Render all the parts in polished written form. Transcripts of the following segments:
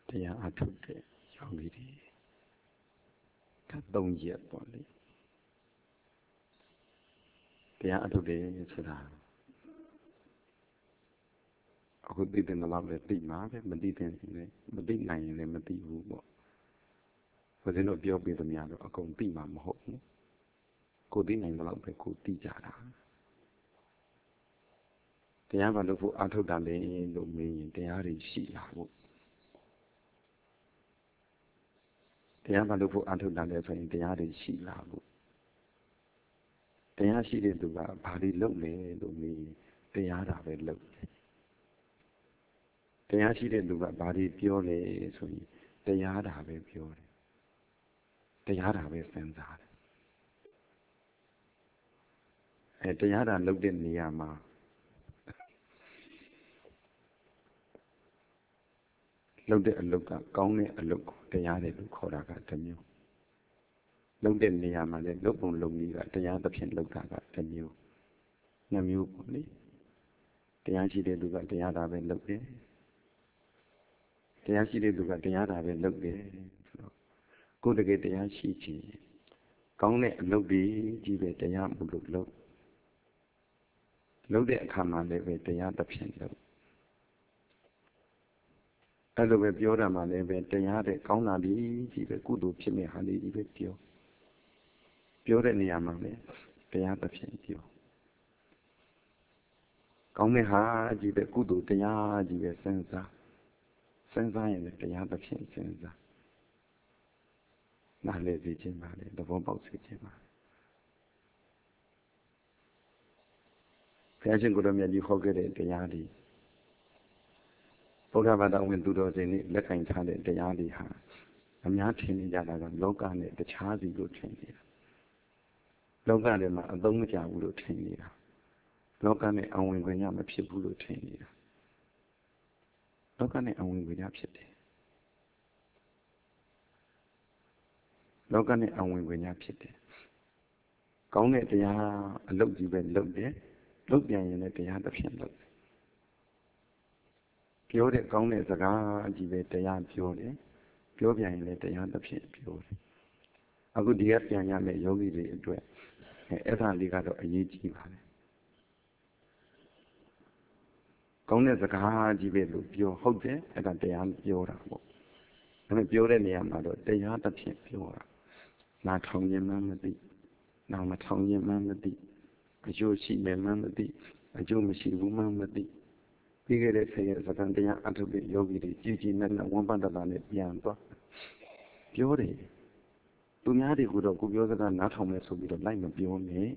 တရားအထုတ်တဲ့ယောဂီတွေ3 ရက်ပေါ့လေတရားအထုတ်တယ်ဆိုတာအခုသိတဲ့လောက်လည်းသိမှာပဲမသိတဲ့လည်းမသိနိုင်ရင်လည်းမသိဘူးပေါ့ဘုရင်တို့ပြောပြသမျှတော့အကုန်သိမှာမဟုတ်ဘူးကိုသိနိုင်တဲ့လောက်ပဲကိုသိကြတာတရားဘာလို့ဖို့အထုတ်တာလဲလို့မေးရင်တရားတွေရှိလာဖို့တရားဘာလို့ဖို့အထုတ်တာလဲဆိုရင်တရားတွေရှိလာဖို့တရားရှိတဲ့သူကဘာတွေလုပ်လဲလို့မေးရင်တရားတာပဲလုပ်တရားရှိတဲ့သူကဘာတွေပြောလဲဆိုရင်တရားတာပဲပြောတယ်တရားတာပဲစဉ်းစားတယ်တရားတာလုပ်တဲ့နေရာမှာလုပ်တဲ့အလုပ်ကကောင်းတဲ့အလုပ်ကိုတရားတယ်လို့ခေါ်တာကတစ်မျိုးလုပ်တဲ့နေရာမှာလည်းလုပ်ပုံလုပ်နည်းကတရားသဖြင့်လုပ်တာကတစ်မျိုး2 မျိုးပေါ့လေတရားရှိတဲ့သူကတရားတာပဲလုပ်တယ်တရားရှိတဲ့သူကတရားတာပဲလုပ်တယ်ဆိုတော့ကိုယ်တကယ်တရားရှိခြင်းကောင်းတဲ့အလုပ်တွေကြီးပဲတရားမှုလို့လုပ်တဲ့အခါမှာလည်းပဲတရားသဖြင့်လုပ်အဲ့လိုပဲပြောတာမှလည်းပဲတရားတဲ့ကောင်းတာလေးကြီးပဲကုသိုလ်ဖြစ်မဲ့ဟာလေးကြီးပဲပြောတဲ့နေရာမှာလည်းတရားသဖြင့်ပြောကောင်းတဲ့ဟာကြီးပဲကုသိုလ်တရားကြီးပဲစဉ်းစားရင်လည်းတရားသဖြင့်စဉ်းစားနားလည်စေခြင်းပါလေသဘောပေါက်စေခြင်းပါဘုရားရှင်ကိုယ်တော်မြတ်ကြီးဟောခဲ့တဲ့တရားတွေဘုရားဘာသာဝင်သူတော်စင်တွေလက်ကင်ထားတဲ့တရားတွေဟာအများထင်နေကြတာကလောကနဲ့တခြားစီလို့ထင်နေတာလောကထဲမှာအသုံးမကျဘူးလို့ထင်နေတာလောကနဲ့အဝင်ခွင့်ရမဖြစ်ဘူးလို့ထင်နေတာလောကနဲ့အဝင်ခွင့်ရဖြစ်တယ်လောကနဲ့အဝင်ခွင့်ရဖြစ်တယ်ကောင်းတဲ့တရားအလုပ်ကြီးပဲလုပ်တယ်လုပ်ပြန်ရင်လည်းတရားတစ်ဖြင့်လုပ်တယ်ပြောတဲ့ကောင်းတဲ့စကားကြီးပဲတရားပြောတယ်ပြောပြန်ရင်လည်းတရားတစ်ဖြင့်ပြောတယ်အခုဒီကပြန်ရမယ့်ယောဂီတွေအတွက်အဲ့ဒါလေးကတော့အရေးကြီးပါတယ်ကောင်းတဲ့စကားကြီးပဲလို့ပြောဟုတ်တယ်အဲ့ဒါတရားပြောတာပေါ့ဒါပေမဲ့ပြောတဲ့နေရာမှာတော့တရားတစ်ဖြင့်ပြောတာနားထောင်ရင်မှမသိနားမထောင်ရင်မှမသိအကျိုးရှိမယ်မှမသိအကျိုးမရှိဘူးမှမသိပြီးခဲ့တဲ့ဆရာစကားတရားအထုပ်တဲ့ယောဂီတွေကြည်နဲ့ဝမ်းပတ္တတာနဲ့ပြန်သွားပြောတယ်သူများတွေကတော့ကိုပြောစကားနားထောင်မယ်ဆိုပြီးတော့လိုက်မပြောနဲ့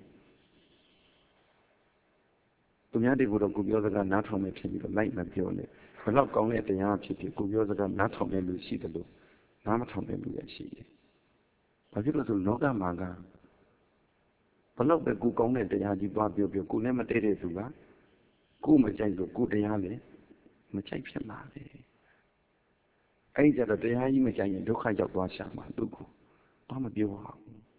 သူများတွေကတော့ကိုပြောစကားနားထောင်မယ်ဖြစ်ပြီးတော့လိုက်မပြောနဲ့ဘယ်တော့ကောင်းတဲ့တရားဖြစ်ဖြစ်ကိုပြောစကားနားထောင်တဲ့လူရှိတယ်လို့နားမထောင်တဲ့လူလည်းရှိတယ်ဘာဖြစ်လို့ဆိုလောကမှာကဘယ်တော့ပဲကိုကောင်းတဲ့တရားကြီးသွားပြောကိုလည်းမတည့်တဲ့သူကကိုမကြိုက်လို့ကိုတရားလည်းမကြိုက်ဖြစ်လာတယ်အဲ့ကြတော့တရားကြီးမကြိုက်ရင်ဒုက္ခရောက်သွားရှာမှာသူကတော့မပြောအောင်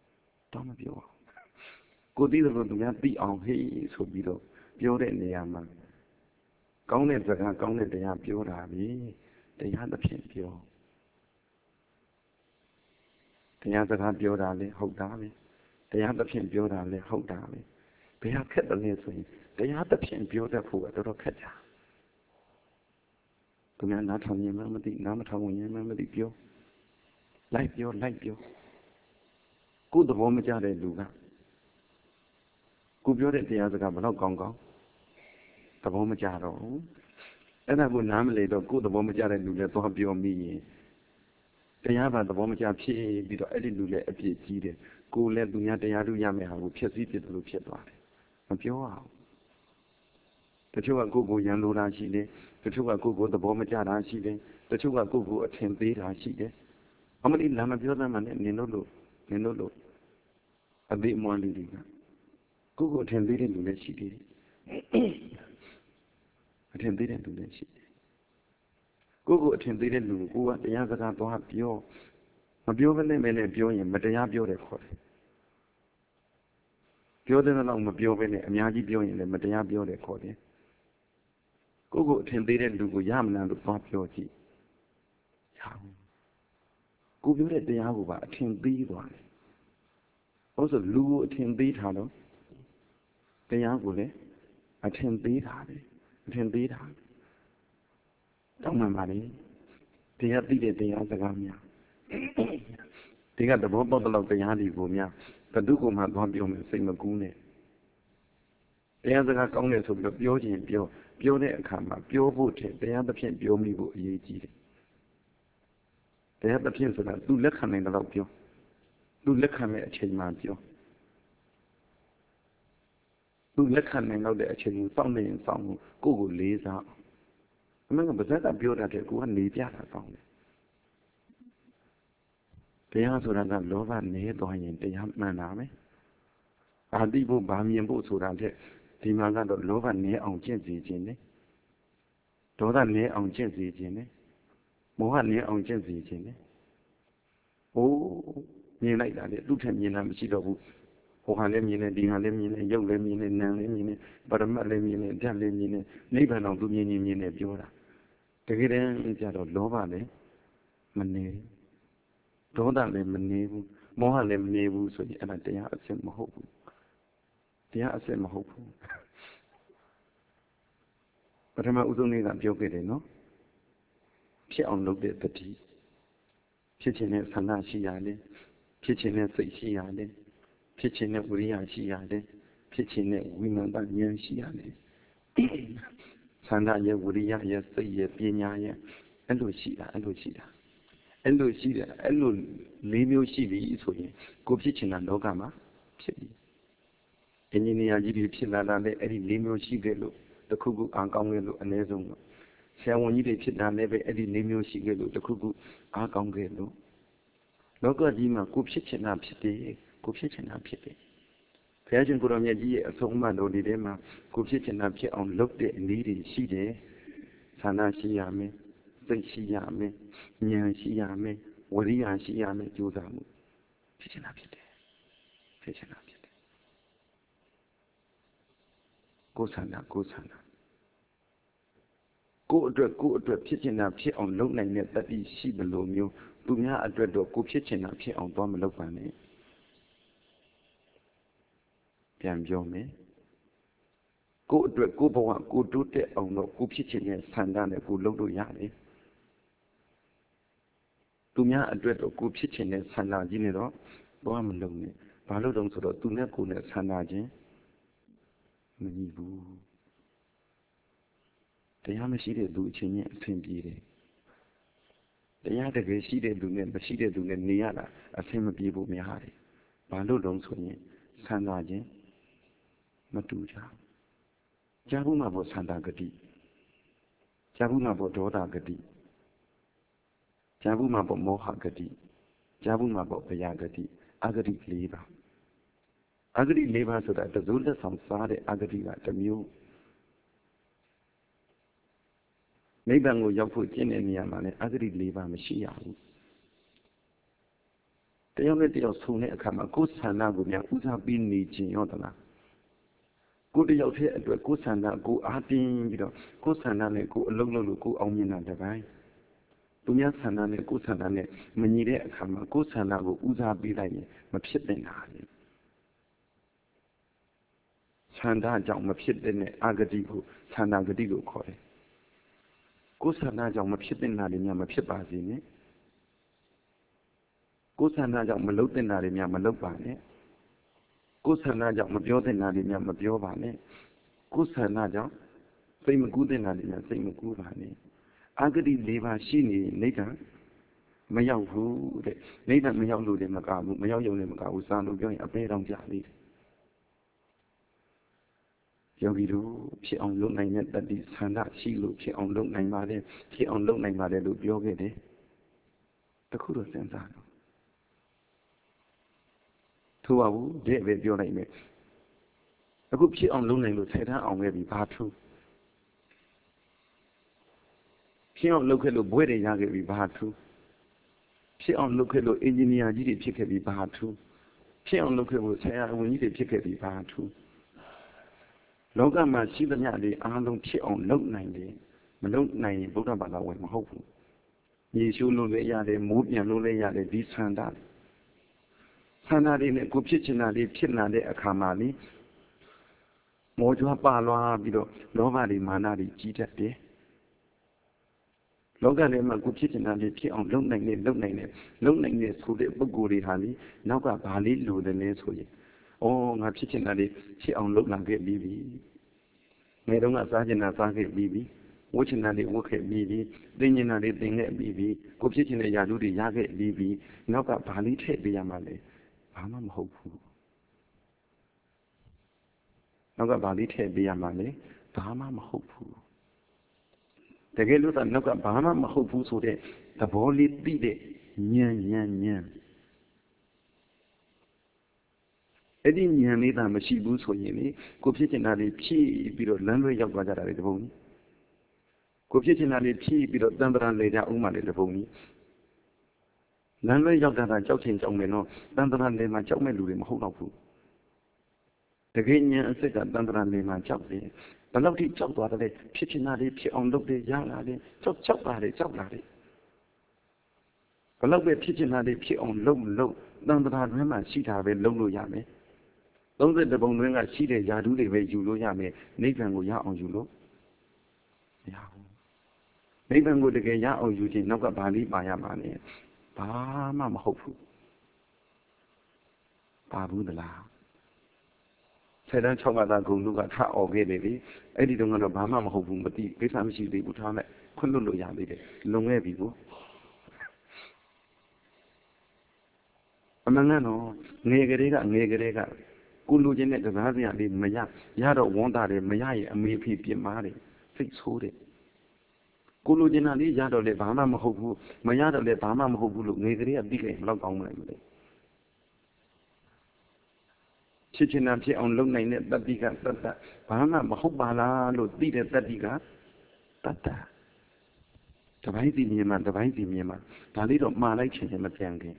ကိုသိတယ်လို့သူများသိအောင်ဟေးဆိုပြီးတော့ပြောတဲ့နေရာမှာကောင်းတဲ့စကားကောင်းတဲ့တရားပြောတာပဲတရားသဖြင့်ပြောတရားစကားပြောတာလေဟုတ်တာပဲတရားသဖြင့်ပြောတာလေဟုတ်တာပဲဘယ်ဟာခက်တယ်လဲဆိုရင်တရားသဖြင့်ပြောတတ်ဖို့ကတော်တော်ခက်တာသူများနားထောင်ရင်မှမသိနားမထောင်ရင်မှမသိပြောလိုက်ပြောကိုယ်သဘောမကျတဲ့လူကကိုပြောတဲ့တရားစကားဘယ်တော့ကောင်းသဘောမကျတော့ဘူးအဲ့ဒါကိုနားမလဲတော့ကိုယ်သဘောမကျတဲ့လူလည်းသွားပြောမိရင်တရားပါသဘောမကျဖြစ်ပြီးတော့အဲ့ဒီလူလည်းအပြစ်ကြီးတယ်ကိုယ်လည်းသူများတရားလူရမယ်ဟာကိုဖြစ်စည်းဖြစ်တယ်လို့ဖြစ်သွားတယ်မပြောအောင်တချို့ကကိုယ်ရန်လိုတာရှိတယ်တချို့ကကိုယ်သဘောမကျတာရှိတယ်တချို့ကကိုယ်အထင်သေးတာရှိတယ်အမလီလာမပြောသမ်းမှနဲ့နင်တို့လို့အသေးအမွှားလူတွေကကိုယ်အထင်သေးတဲ့လူလည်းရှိသေးတယ်အထင်သေးတဲ့လူလည်းရှိတယ်ကိုယ်အထင်သေးတဲ့လူကိုကတရားစကားသွားပြောမပြောဘဲနဲ့ပြောရင်မတရားပြောတယ်ခေါ်တယ်ပြောတဲ့လောက်မပြောဘဲနဲ့အများကြီးပြောရင်လည်းမတရားပြောတယ်ခေါ်တယ်ကိုယ်အထင်သေးတဲ့လူကိုရမလားလို့သွားပြောကြည့်ရကိုပြောတဲ့တရားကိုပါအထင်သေးသွားတယ်။ဟုတ်ဆိုလူကိုအထင်သေးထားတော့တရားကိုလည်းအထင်သေးတာပဲအထင်သေးတာတောင်းမှန်ပါလေတရားသိတဲ့တရားစကားများဒီကသဘောပေါက်တဲ့တရားတွေကိုများဘယ်သူကမှသွားပြောမယ်စိတ်မကူးနဲ့တရားစကားကောင်းတယ်ဆိုပြီးတော့ပြောခြင်းပြောတဲ့အခါမှာပြောဖို့တဲ့တရားသဖြင့်ပြောမိဖို့အရေးကြီးတယ်တရားသဖြင့်ဆိုတာသူလက်ခံနိုင်တဲ့လောက်ပြောသူလက်ခံတဲ့အချိန်မှပြောသူလက်ခံနိုင်တော့တဲ့အချိန်ကိုစောင့်နေရင်စောင့်ကိုယ့်ကိုလေးစားအမှန်ကပါဇက်ကပြောတာတဲ့ကိုကနေပြတာကောင်းတယ်တရားဆိုတာကလောဘနည်းသွားရင်တရားမှန်တာပဲအာတိဖို့ဗာမြင်ဖို့ဆိုတာတဲ့ဒီမှာကတော့လောဘနည်းအောင်ကျင့်စေခြင်းနဲ့ဒေါသနည်းအောင်ကျင့်စေခြင်းနဲ့မောဟနည်းအောင်ကျင့်စေခြင်းနဲ့ဟိုးမြင်လိုက်တာလေသူ့ထက်မြင်တာမရှိတော့ဘူးဟိုဟာလည်းမြင်တယ်ဒီဟာလည်းမြင်တယ်ရုပ်လည်းမြင်တယ်နာမ်လည်းမြင်တယ်ပရမတ်လည်းမြင်တယ်ဓာတ်လည်းမြင်တယ်နိဗ္ဗာန်အောင်သူမြင်တယ်ပြောတာတကယ်တမ်းကျတော့လောဘလည်းမနေဒေါသလည်းမနေဘူးမောဟလည်းမနေဘူးဆိုရင်အဲ့ဒါတရားအစစ်မဟုတ်ဘူးတရားအစစ်မဟုတ်ဘူးပထမဦးဆုံးနေ့ကပြောခဲ့တယ်နော်ဖြစ်အောင်လုပ်တဲ့တတိဖြစ်ခြင်းနဲ့ဆန္ဒရှိရတယ်ဖြစ်ခြင်းနဲ့စိတ်ရှိရတယ်ဖြစ်ခြင်းနဲ့ဝိရိယရှိရတယ်ဖြစ်ခြင်းနဲ့ဝိမာန်ဉာဏ်ရှိရတယ်ဆန္ဒရဲ့ဝိရိယရဲ့စိတ်ရဲ့ပညာရဲ့အဲ့လိုရှိတယ်အဲ့လိုရှိတယ်အဲ့လိုလေးမျိုးရှိပြီဆိုရင်ကိုဖြစ်ချင်တာလောကမှာဖြစ်ပြီအင်ဂျင်နီယာကြီးတွေဖြစ်လာတာလည်းအဲ့ဒီလေးမျိုးရှိခဲ့လို့တခုခုအားကောင်းခဲ့လို့အ ਨੇ ဆုံးတော့ဆရာဝန်ကြီးတွေဖြစ်တာလည်းပဲအဲ့ဒီလေးမျိုးရှိခဲ့လို့တခုခုအားကောင်းခဲ့လို့လောကကြီးမှာကိုဖြစ်ချင်တာဖြစ်တယ်ကိုဖြစ်ချင်တာဖြစ်တယ်ဘုရားရှင်ကိုရောင်မြတ်ကြီးရဲ့အဆုံးအမတော်တွေထဲမှာကိုဖြစ်ချင်တာဖြစ်အောင်လုပ်တဲ့အနည်းတွေရှိတယ်ဆန္ဒရှိရမယ်စိတ်ရှိရမယ်ဉာဏ်ရှိရမယ်ဝိရိယရှိရမယ်ကြိုးစားမှုဖြစ်ချင်တာဖြစ်တယ်ဖြစ်ချင်တာဖြစ်တယ်ကိုယ်ဆန္ဒကိုအတွက်ဖြစ်ချင်တာဖြစ်အောင်လုပ်နိုင်တဲ့တတိရှိတယ်လို့မျိုးသူများအတွက်တော့ကိုဖြစ်ချင်တာဖြစ်အောင်သွားမလုပ်ပါနဲ့ပြန်ပြောမယ်ကိုအတွက်ကိုဘဝကိုတိုးတက်အောင်တော့ကိုဖြစ်ချင်တဲ့ဆန္ဒနဲ့ကိုလုပ်လို့ရတယ်သူများအတွက်တော့ကိုဖြစ်ချင်တဲ့ဆန္ဒကြီးနဲ့တော့ဘာမှမလုပ်နဲ့ဘာလို့တုံးဆိုတော့သူနဲ့ကိုနဲ့ဆန္ဒချင်းမညီဘူးတရားမရှိတဲ့သူအချင်းချင်းအဆင်ပြေတယ်တရားတကယ်ရှိတဲ့သူနဲ့မရှိတဲ့သူနဲ့နေရတာအဆင်မပြေဖို့များတယ်ဘာလို့တုံးဆိုရင်ဆန္ဒချင်းမတူကြကြားဘူးမှာပေါ့ဆန္ဒဂတိကြားဘူးမှာပေါ့ဒေါသဂတိကြားဘူးမှာပေါ့မောဟဂတိကြားဘူးမှာပေါ့ဗျာဂတိအဂတိ၄ပါးအဂတိ၄ပါးဆိုတာတစိုးလက်ဆောင်စားတဲ့အဂတိကတစ်မျိုးနိဗ္ဗာန်ကိုရောက်ဖို့ကျင့်တဲ့နေရာမှာလည်းအဂတိ၄ပါးမရှိရဘူးတယောက်နဲ့တယောက်ဆုံတဲ့အခါမှာကိုယ်ဆန္ဒကိုများဦးစားပေးနေခြင်းရောသလားကိုတယောက်တည်းအတွက်ကိုယ်ဆန္ဒကိုအားတင်းပြီးတော့ကိုယ်ဆန္ဒနဲ့ကိုယ်အလုံးလုံးလို့ကိုယ်အောင်မြင်တာတပိုင်းသူများဆန္ဒနဲ့ကိုယ်ဆန္ဒနဲ့မညီတဲ့အခါမှာကိုယ်ဆန္ဒကိုဦးစားပေးလိုက်ရင်မဖြစ်တဲ့နာတယ်ဆန္ဒကြောင့်မဖြစ်တဲ့အဂတိကိုဆန္ဒဂတိလို့ခေါ်တယ်ကိုယ်ဆန္ဒကြောင့်မဖြစ်တဲ့နာတွေများမဖြစ်ပါစေနဲ့ကိုယ်ဆန္ဒကြောင့်မလုပ်တဲ့နာတွေများမလုပ်ပါနဲ့ကိုယ်ဆန္ဒကြောင့်မပြောတဲ့နာတွေများမပြောပါနဲ့ကိုယ်ဆန္ဒကြောင့်စိတ်မကူးတဲ့နာတွေများစိတ်မကူးပါနဲ့အဂတိ၄ပါးရှိနေနိဗ္ဗာန်မရောက်ဘူးတဲ့နိဗ္ဗာန်မရောက်လို့လည်းမကဘူးမရောက်ရုံနဲ့မကဘူးစာလို့ပြောရင်အပေတောင်ကြလိမ့်ယောဂီတို့ဖြစ်အောင်လုပ်နိုင်တဲ့တတိဆန္ဒရှိလို့ဖြစ်အောင်လုပ်နိုင်ပါတယ်ဖြစ်အောင်လုပ်နိုင်ပါတယ်လို့ပြောခဲ့တယ်တခုတော့စဉ်းစားတော့ထိုးပါဘူးတဲ့ပဲပြောလိုက်မယ်အခုဖြစ်အောင်လုပ်နိုင်လို့ဆယ်တန်းအောင်ခဲ့ပြီဘာထူးဖြစ်အောင်လုပ်ခဲ့လို့ဘွဲ့တွေရခဲ့ပြီဘာထူးဖြစ်အောင်လုပ်ခဲ့လို့အင်ဂျင်နီယာကြီးတွေဖြစ်ခဲ့ပြီဘာထူးဖြစ်အောင်လုပ်ခဲ့လို့ဆရာဝန်ကြီးတွေဖြစ်ခဲ့ပြီဘာထူးလောကမှာရှိသမျှတွေအားလုံးဖြစ်အောင်လုပ်နိုင်တယ်မလုပ်နိုင်ရင်ဗုဒ္ဓဘာသာဝင်မဟုတ်ဘူးရေရှိုးလို့လည်းရတယ်မိုးပြန်လို့လည်းရတယ်ဒီဆန္ဒတွေနဲ့ကိုဖြစ်ချင်တာလေးဖြစ်လာတဲ့အခါမှာလေမောကြွားပါလွားပြီးတော့လောဘတွေမာနတွေကြီးတတ်တယ်လောကထဲမှာကိုဖြစ်ချင်တာလေးဖြစ်အောင်လုပ်နိုင်တဲ့ဆိုတဲ့ပုဂ္ဂိုလ်တွေဟာလေနောက်ကဘာလေးလိုတယ်လဲဆိုရင်ငါဖြစ်ချင်တာလေးဖြစ်အောင်လုပ်လာခဲ့ပြီးပြီငယ်တုန်းကစားချင်တာစားခဲ့ပြီးပြီဝတ်ချင်တာလေးဝတ်ခဲ့ပြီးပြီသင်ချင်တာလေးသင်ခဲ့ပြီးပြီကိုဖြစ်ချင်တဲ့ຢာလူတွေရခဲ့ပြီးပြီနောက်ကဘာလေးထည့်ပေးရမှာလဲဘာမှမဟုတ်ဘူးနောက်ကဘာလေးထည့်ပေးရမှာလဲဘာမှမဟုတ်ဘူးတကယ်လို့နောက်ကဘာမှမဟုတ်ဘူးဆိုတဲ့သဘောလေးသိတဲ့ဉာဏ်အဲ့ဒီဉာဏ်လေးသာမရှိဘူးဆိုရင်လေကိုဖြစ်ချင်တာလေးဖြည့်ပြီးတော့လမ်းလွဲရောက်သွားကြတာလေတပုံကြီးကိုဖြစ်ချင်တာလေးဖြည့်ပြီးတော့တန်တရာလေကြဥမာလေတပုံကြီးလမ်းလွဲရောက်တာကြောက်ချင်ကြောက်မယ်နော်တန်တရာလေမှာကြောက်မဲ့လူတွေမဟုတ်တော့ဘူးတကယ်ဉာဏ်အစစ်ကတန်တရာလေမှာကြောက်တယ်ဘယ်လောက်ထိကြောက်သွားတယ်ဖြစ်ချင်တာလေးဖြစ်အောင်လုပ်တယ်ရလာတယ်ကြောက်လာတယ်ဘယ်လောက်ပဲဖြစ်ချင်တာလေးဖြစ်အောင်လုပ်တန်တရာတွင်မှာရှိတာပဲလုပ်လို့ရမယ်30ပုံတွင်ကရှိတဲ့ယာဓုတွေပဲယူလို့ရမယ်နိဗ္ဗာန်ကိုရအောင်ယူလို့မရဘူးနိဗ္ဗာန်ကိုတကယ်ရအောင်ယူခြင်းနောက်ကဘာလေးပါရမှာလဲဘာမှမဟုတ်ဘူးပါဘူးသလားဆယ်တန်း6ကသာဂုံတို့ကထအော်ခဲ့တယ်လေအဲ့ဒီတုန်းကတော့ဘာမှမဟုတ်ဘူးမသိကိစ္စမရှိသေးဘူးထားလိုက်ခွင့်လွတ်လို့ရသေးတယ်လွန်ခဲ့ပြီကိုအမှန်ကတော့ငယ်ကလေးကကိုလူချင်းနဲ့တစားစရာလေးမရတော့ဝန်တာတယ်မရရင်အမေဖေပြစ်မာတယ်စိတ်ဆိုးတယ်ကိုလူချင်းလေးရတော့လေဘာမှမဟုတ်ဘူးမရတော့လေဘာမှမဟုတ်ဘူးလို့ငယ်ကလေးကသိခဲ့ဘယ်တော့ကောင်းမလဲမလဲဖြစ်ချင်တာဖြစ်အောင်လုပ်နိုင်တဲ့တတ္တိကတတ္တဘာမှမဟုတ်ပါလားလို့သိတဲ့တတ္တိကတတ္တတပိုင်းစီမြင်မှဒါလေးတော့မှားလိုက်ချင်မပြန်ခင်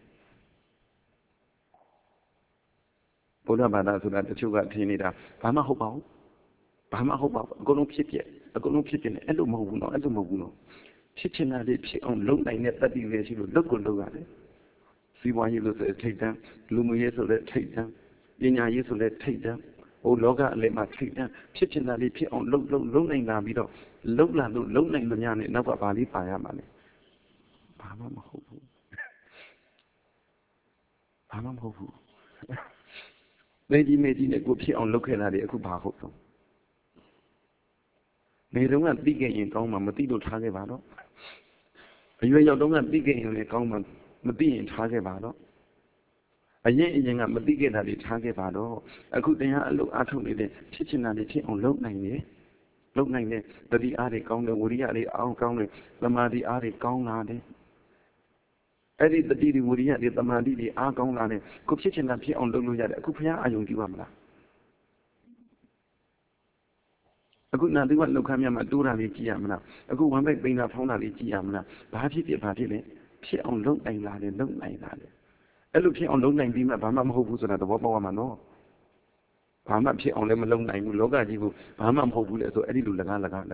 ဘုရားဘာသာဆိုတာတချို့ကထင်နေတာဘာမှဟုတ်ပါဘူးအကုန်လုံးဖြစ်ပြနေအဲ့လိုမဟုတ်ဘူးနော်ဖြစ်ချင်တာလေးဖြစ်အောင်လုပ်နိုင်တဲ့တတ္တိပဲရှိလို့လုပ်ကိုလုပ်ရတယ်စီးပွားရေးလို့ဆိုထိတ်တန်းလူမှုရေးဆိုလည်းထိတ်တန်းပညာရေးဆိုလည်းထိတ်တန်းလောကအလယ်မှာထိတ်တန်းဖြစ်ချင်တာလေးဖြစ်အောင်လုပ်နိုင်လာပြီးတော့လုပ်လာလို့လုပ်နိုင်လို့ညနဲ့နောက်ကဘာလေးပါရမှာလဲဘာမှမဟုတ်ဘူးမေကြီးနဲ့ကိုဖြစ်အောင်လုပ်ခဲ့တာတွေအခုဘာဟုတ်တော့နေတော့ကသိခဲ့ရင်ကောင်းမှမသိလို့ထားခဲ့ပါတော့အရွယ်ရောက်တော့ကသိခဲ့ရင်လည်းကောင်းမှမသိရင်ထားခဲ့ပါတော့အရင်ကမသိခဲ့တာတွေထားခဲ့ပါတော့အခုတရားအလုပ်အားထုတ်နေတဲ့ဖြစ်ချင်တာတွေဖြစ်အောင်လုပ်နိုင်တယ်တတိအားတွေကောင်းတယ်ဝိရိယတွေအောင်ကောင်းတယ်သမာဓိအားတွေကောင်းလာတယ်အဲ့ဒီတတိတွေဝိရိယတွေသမာဓိတွေအားကောင်းလာတယ်ကိုဖြစ်ချင်တာဖြစ်အောင်လုပ်လို့ရတယ်အခုဘုရားအာယုံကြည့်ပါမလားအခုနာသူကလောက်ခမ်းမြတ်မှာတိုးတာလေးကြည့်ရမလားအခုဝမ်းပိုက်ပိန်တာဖောင်းတာလေးကြည့်ရမလားဘာဖြစ်လဲဖြစ်အောင်လုပ်နိုင်လာတယ်အဲ့လိုဖြစ်အောင်လုပ်နိုင်ပြီးမှဘာမှမဟုတ်ဘူးဆိုတာသဘောပေါက်ရမှာနော်ဘာမှဖြစ်အောင်လည်းမလုပ်နိုင်ဘူးလောကကြီးကိုဘာမှမဟုတ်ဘူးလေဆိုအဲ့ဒီလိုလကားဘုရား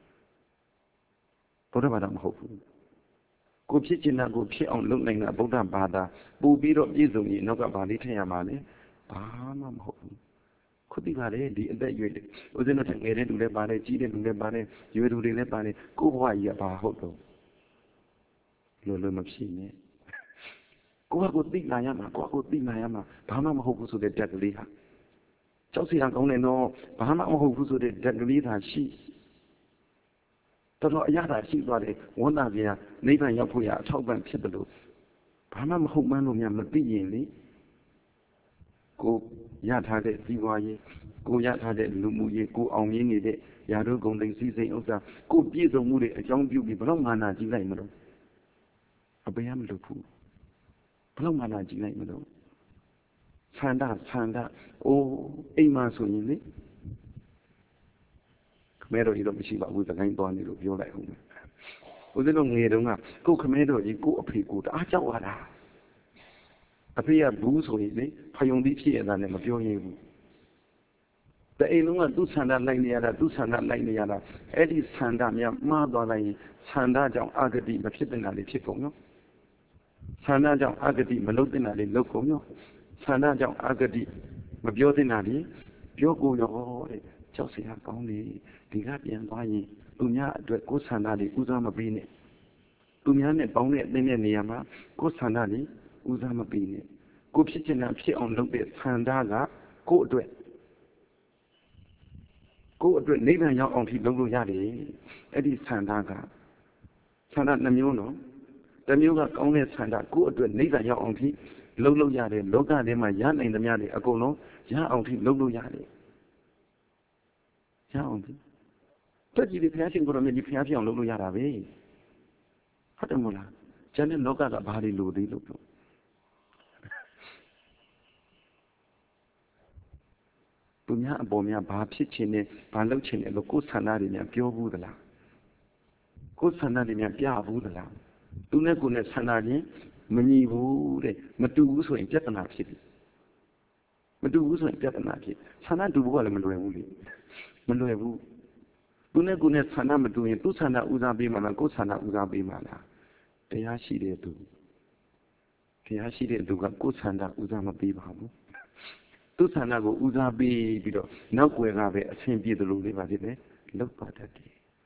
ဘာသာမဟုတ်ဘူးကိုဖြစ်ချင်တာကိုဖြစ်အောင်လုပ်နိုင်တာဗုဒ္ဓဘာသာပူပြီးတော့ပြည့်စုံရင်နောက်ကဘာလေးထည့်ရမှာလဲဘာမှမဟုတ်ဘူးခုသိပါလေဒီအသက်ရွယ်ဦးဇင်းတို့ငယ်တဲ့လူလည်းပါတယ်ကြီးတဲ့လူလည်းပါတယ်ရွယ်သူတွေလည်းပါတယ်ကိုဘဝကြီးကဘာဟုတ်တော့လို့မဖြစ်နဲ့ကိုသိလာရမှာဘာမှမဟုတ်ဘူးဆိုတဲ့ဓာတ်ကလေးဟာကြောက်စရာကောင်းတယ်နော်ဘာမှမဟုတ်ဘူးဆိုတဲ့ဓာတ်ကလေးသာရှိတော်အရသာရှိသွားတယ်ဝန်တာပြနိဗ္ဗာန်ရောက်ဖို့ရအထောက်ပံ့ဖြစ်တယ်လို့ဘာမှမဟုတ်မှန်းလို့များမသိရင်လေကိုရထားတဲ့ဇီဝရေးကိုရထားတဲ့လူမှုရေးကိုအောင်မြင်နေတဲ့ယာတို့ဂုံတိန်စည်းစိမ်ဥစ္စာကိုပြည့်စုံမှုတွေအကြောင်းပြုပြီးဘယ်တော့မာနာကြီးလိုက်မလို့အပင်မလုပ်ဘူးဘယ်တော့မာနာကြီးလိုက်မလို့ဆန္ဒအိမ်မှာဆိုရင်လေခမဲတော်ကြီးတော့မရှိပါဘူးသခိုင်းသွားနေလို့ပြောလိုက်အောင်ဦးဇင်းတို့ငယ်တုန်းကကိုခမဲတော်ကြီးကိုအဖေကိုတအားကြောက်ရတာအဖေကဘူးဆိုရင်လေဖယုံသီးဖြစ်ရတာနဲ့မပြောရဘူး The Elunga do Sanda Laniada, do Sanda Laniada, Eddie Sanda, Madalai, Sanda Jam Agadi, Mapitana, Chipono. Sanda Jam Agadi, Melodina, Locono. Sanda Jam Agadi, Mabiodinari, Yogo Yore, Chelsea County, the Gabian Bani, Dunya, the Gosanadi, Uzama Bine. Dunyane Bone, Niyama, Gosanadi, Uzama Bine. Go pitching up on Lobe, Sandaga, go do it. Go to neighbor young on people yadi, Eddie Sandaga. Sanda Namuno. The Muga only Sanda, go to neighbor young on people, Lolo Yadi, Loga de my yan in the Yadi, Agono, Ya on people, Lolo Yadi. Ya on people. But you be passing go to maybe passing on Lolo Yadawe. Hatamula. Janet Loga got body loaded. Dunya Bomia Bapchine, Palochin, and Loco Sanadi, and Pure Woodla. Go Sanadi, and Pia Woodla. Dunaguna Sanadi, Mani Wood, Matu so in Japanaki. Matu so in Japanaki. Sanadu Wallaman, Manuevu. Dunaguna Sanama doing Tusana Uzabimana, Go Sana Uzabimana. They are she there too. They are she there to go Sanda Uzama Bibabu. Tusanago Uzabi, Bido, now we have a same be the Luliva, look at that.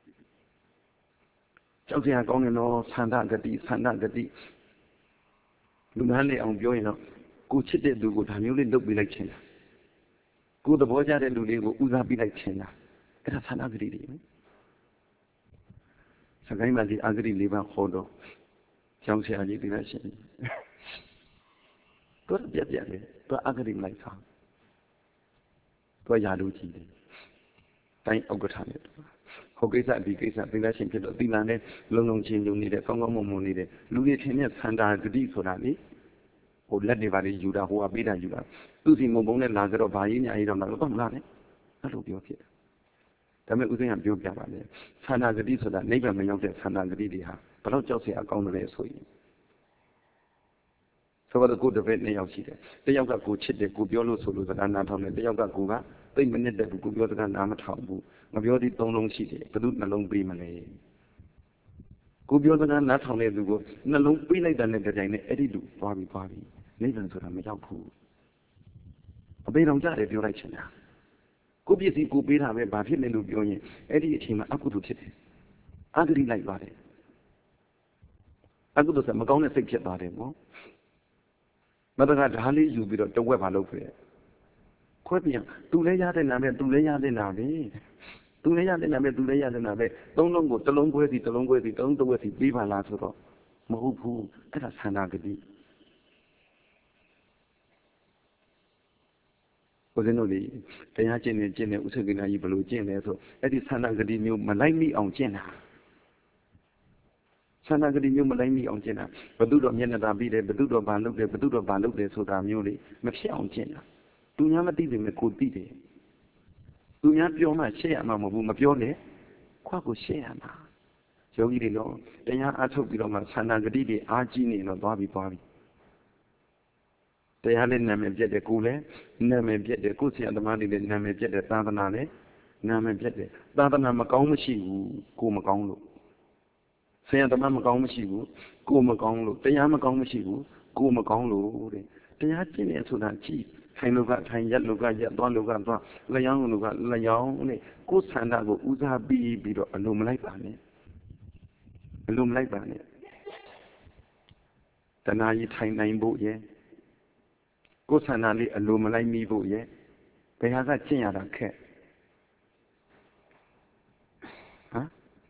Chelsea are going on Sanda Gadi. Lunale on Joino, go sit there to go to Hamuli, look be like China. Go the boy at Luligo, Uzabi like China. It has an ugly. Sagama the ugly liver hodo. Chelsea are living a shame. But yet, but ugly like her. Yaduchi. Time of good time. Hogesa, Bigasa, Pinashin, Pinane, Long Chin, you need a Congo needed. Louis Kenya, Sanda, Gdi Sorani, or let the Valley Judah, who are Bida Judah. Losing Mobone, Lazaro, Baina, I don't know, Lane. That will be okay. The Museum of Yoga, Sanda Gdi so that neighbor may not get Sanda Gdi, but not just say a counter so. So what the good of it, the Yoga could chit the Gubiolo Sulu, the Anatom, the Yoga Guga. They minute that could go to the Namatabu, Mabiodi don't long city, but do not long be Malay. Gubioda not only to go, no long be like the Negajane, Edidu, Bobby, Nathan to the Mejapu. A bit on that if you like China. Gubi see Gubi have a bad him in Lubioni, Eddie him up to Chit. Ugly like body. I go to the Magona say Chit body, more. Mother had hardly you be the web I look for it. Quite young. Do lay out in Abbey, do lay out in Abbey. Do lay out in Abbey, do lay out in Abbey. Don't long go, the long way, don't do it, Viva Lazaro. Mohu, that is Hanagadi. Was in only the Yachin and Jenna Usagina Ibalo Jenna, so that is Hanagadi knew Malay on Jenna. Sanagadi knew Malay on Jenna, but do not Yenna be there, but do not Baluk there, but do not Baluk there, so damn newly, Machia on Jenna. Do not be the good be there. Do not be on my share, Mamma Mabione. Quaco share. So you know, then I told you on my Sanagadi, Argini, or Bobby. They had a name get the cooler, name get the coosie and the money, the name get the Tavanale, name get the Tavana Macomashi, Kumacongo. Say the Mamma Gomashi, Kumacongo, the Yamacomashi, Kumacongo. They had seen it to that cheap. Hai look at Hai yet look at yet don't look at Layang look at Layang, go Sandago, Uza be beat a loom like Bani. A loom like Bani. The night time nine boat, ye. Go Sanali, a loom like me boat, ye. They have that chin at a cat. Huh?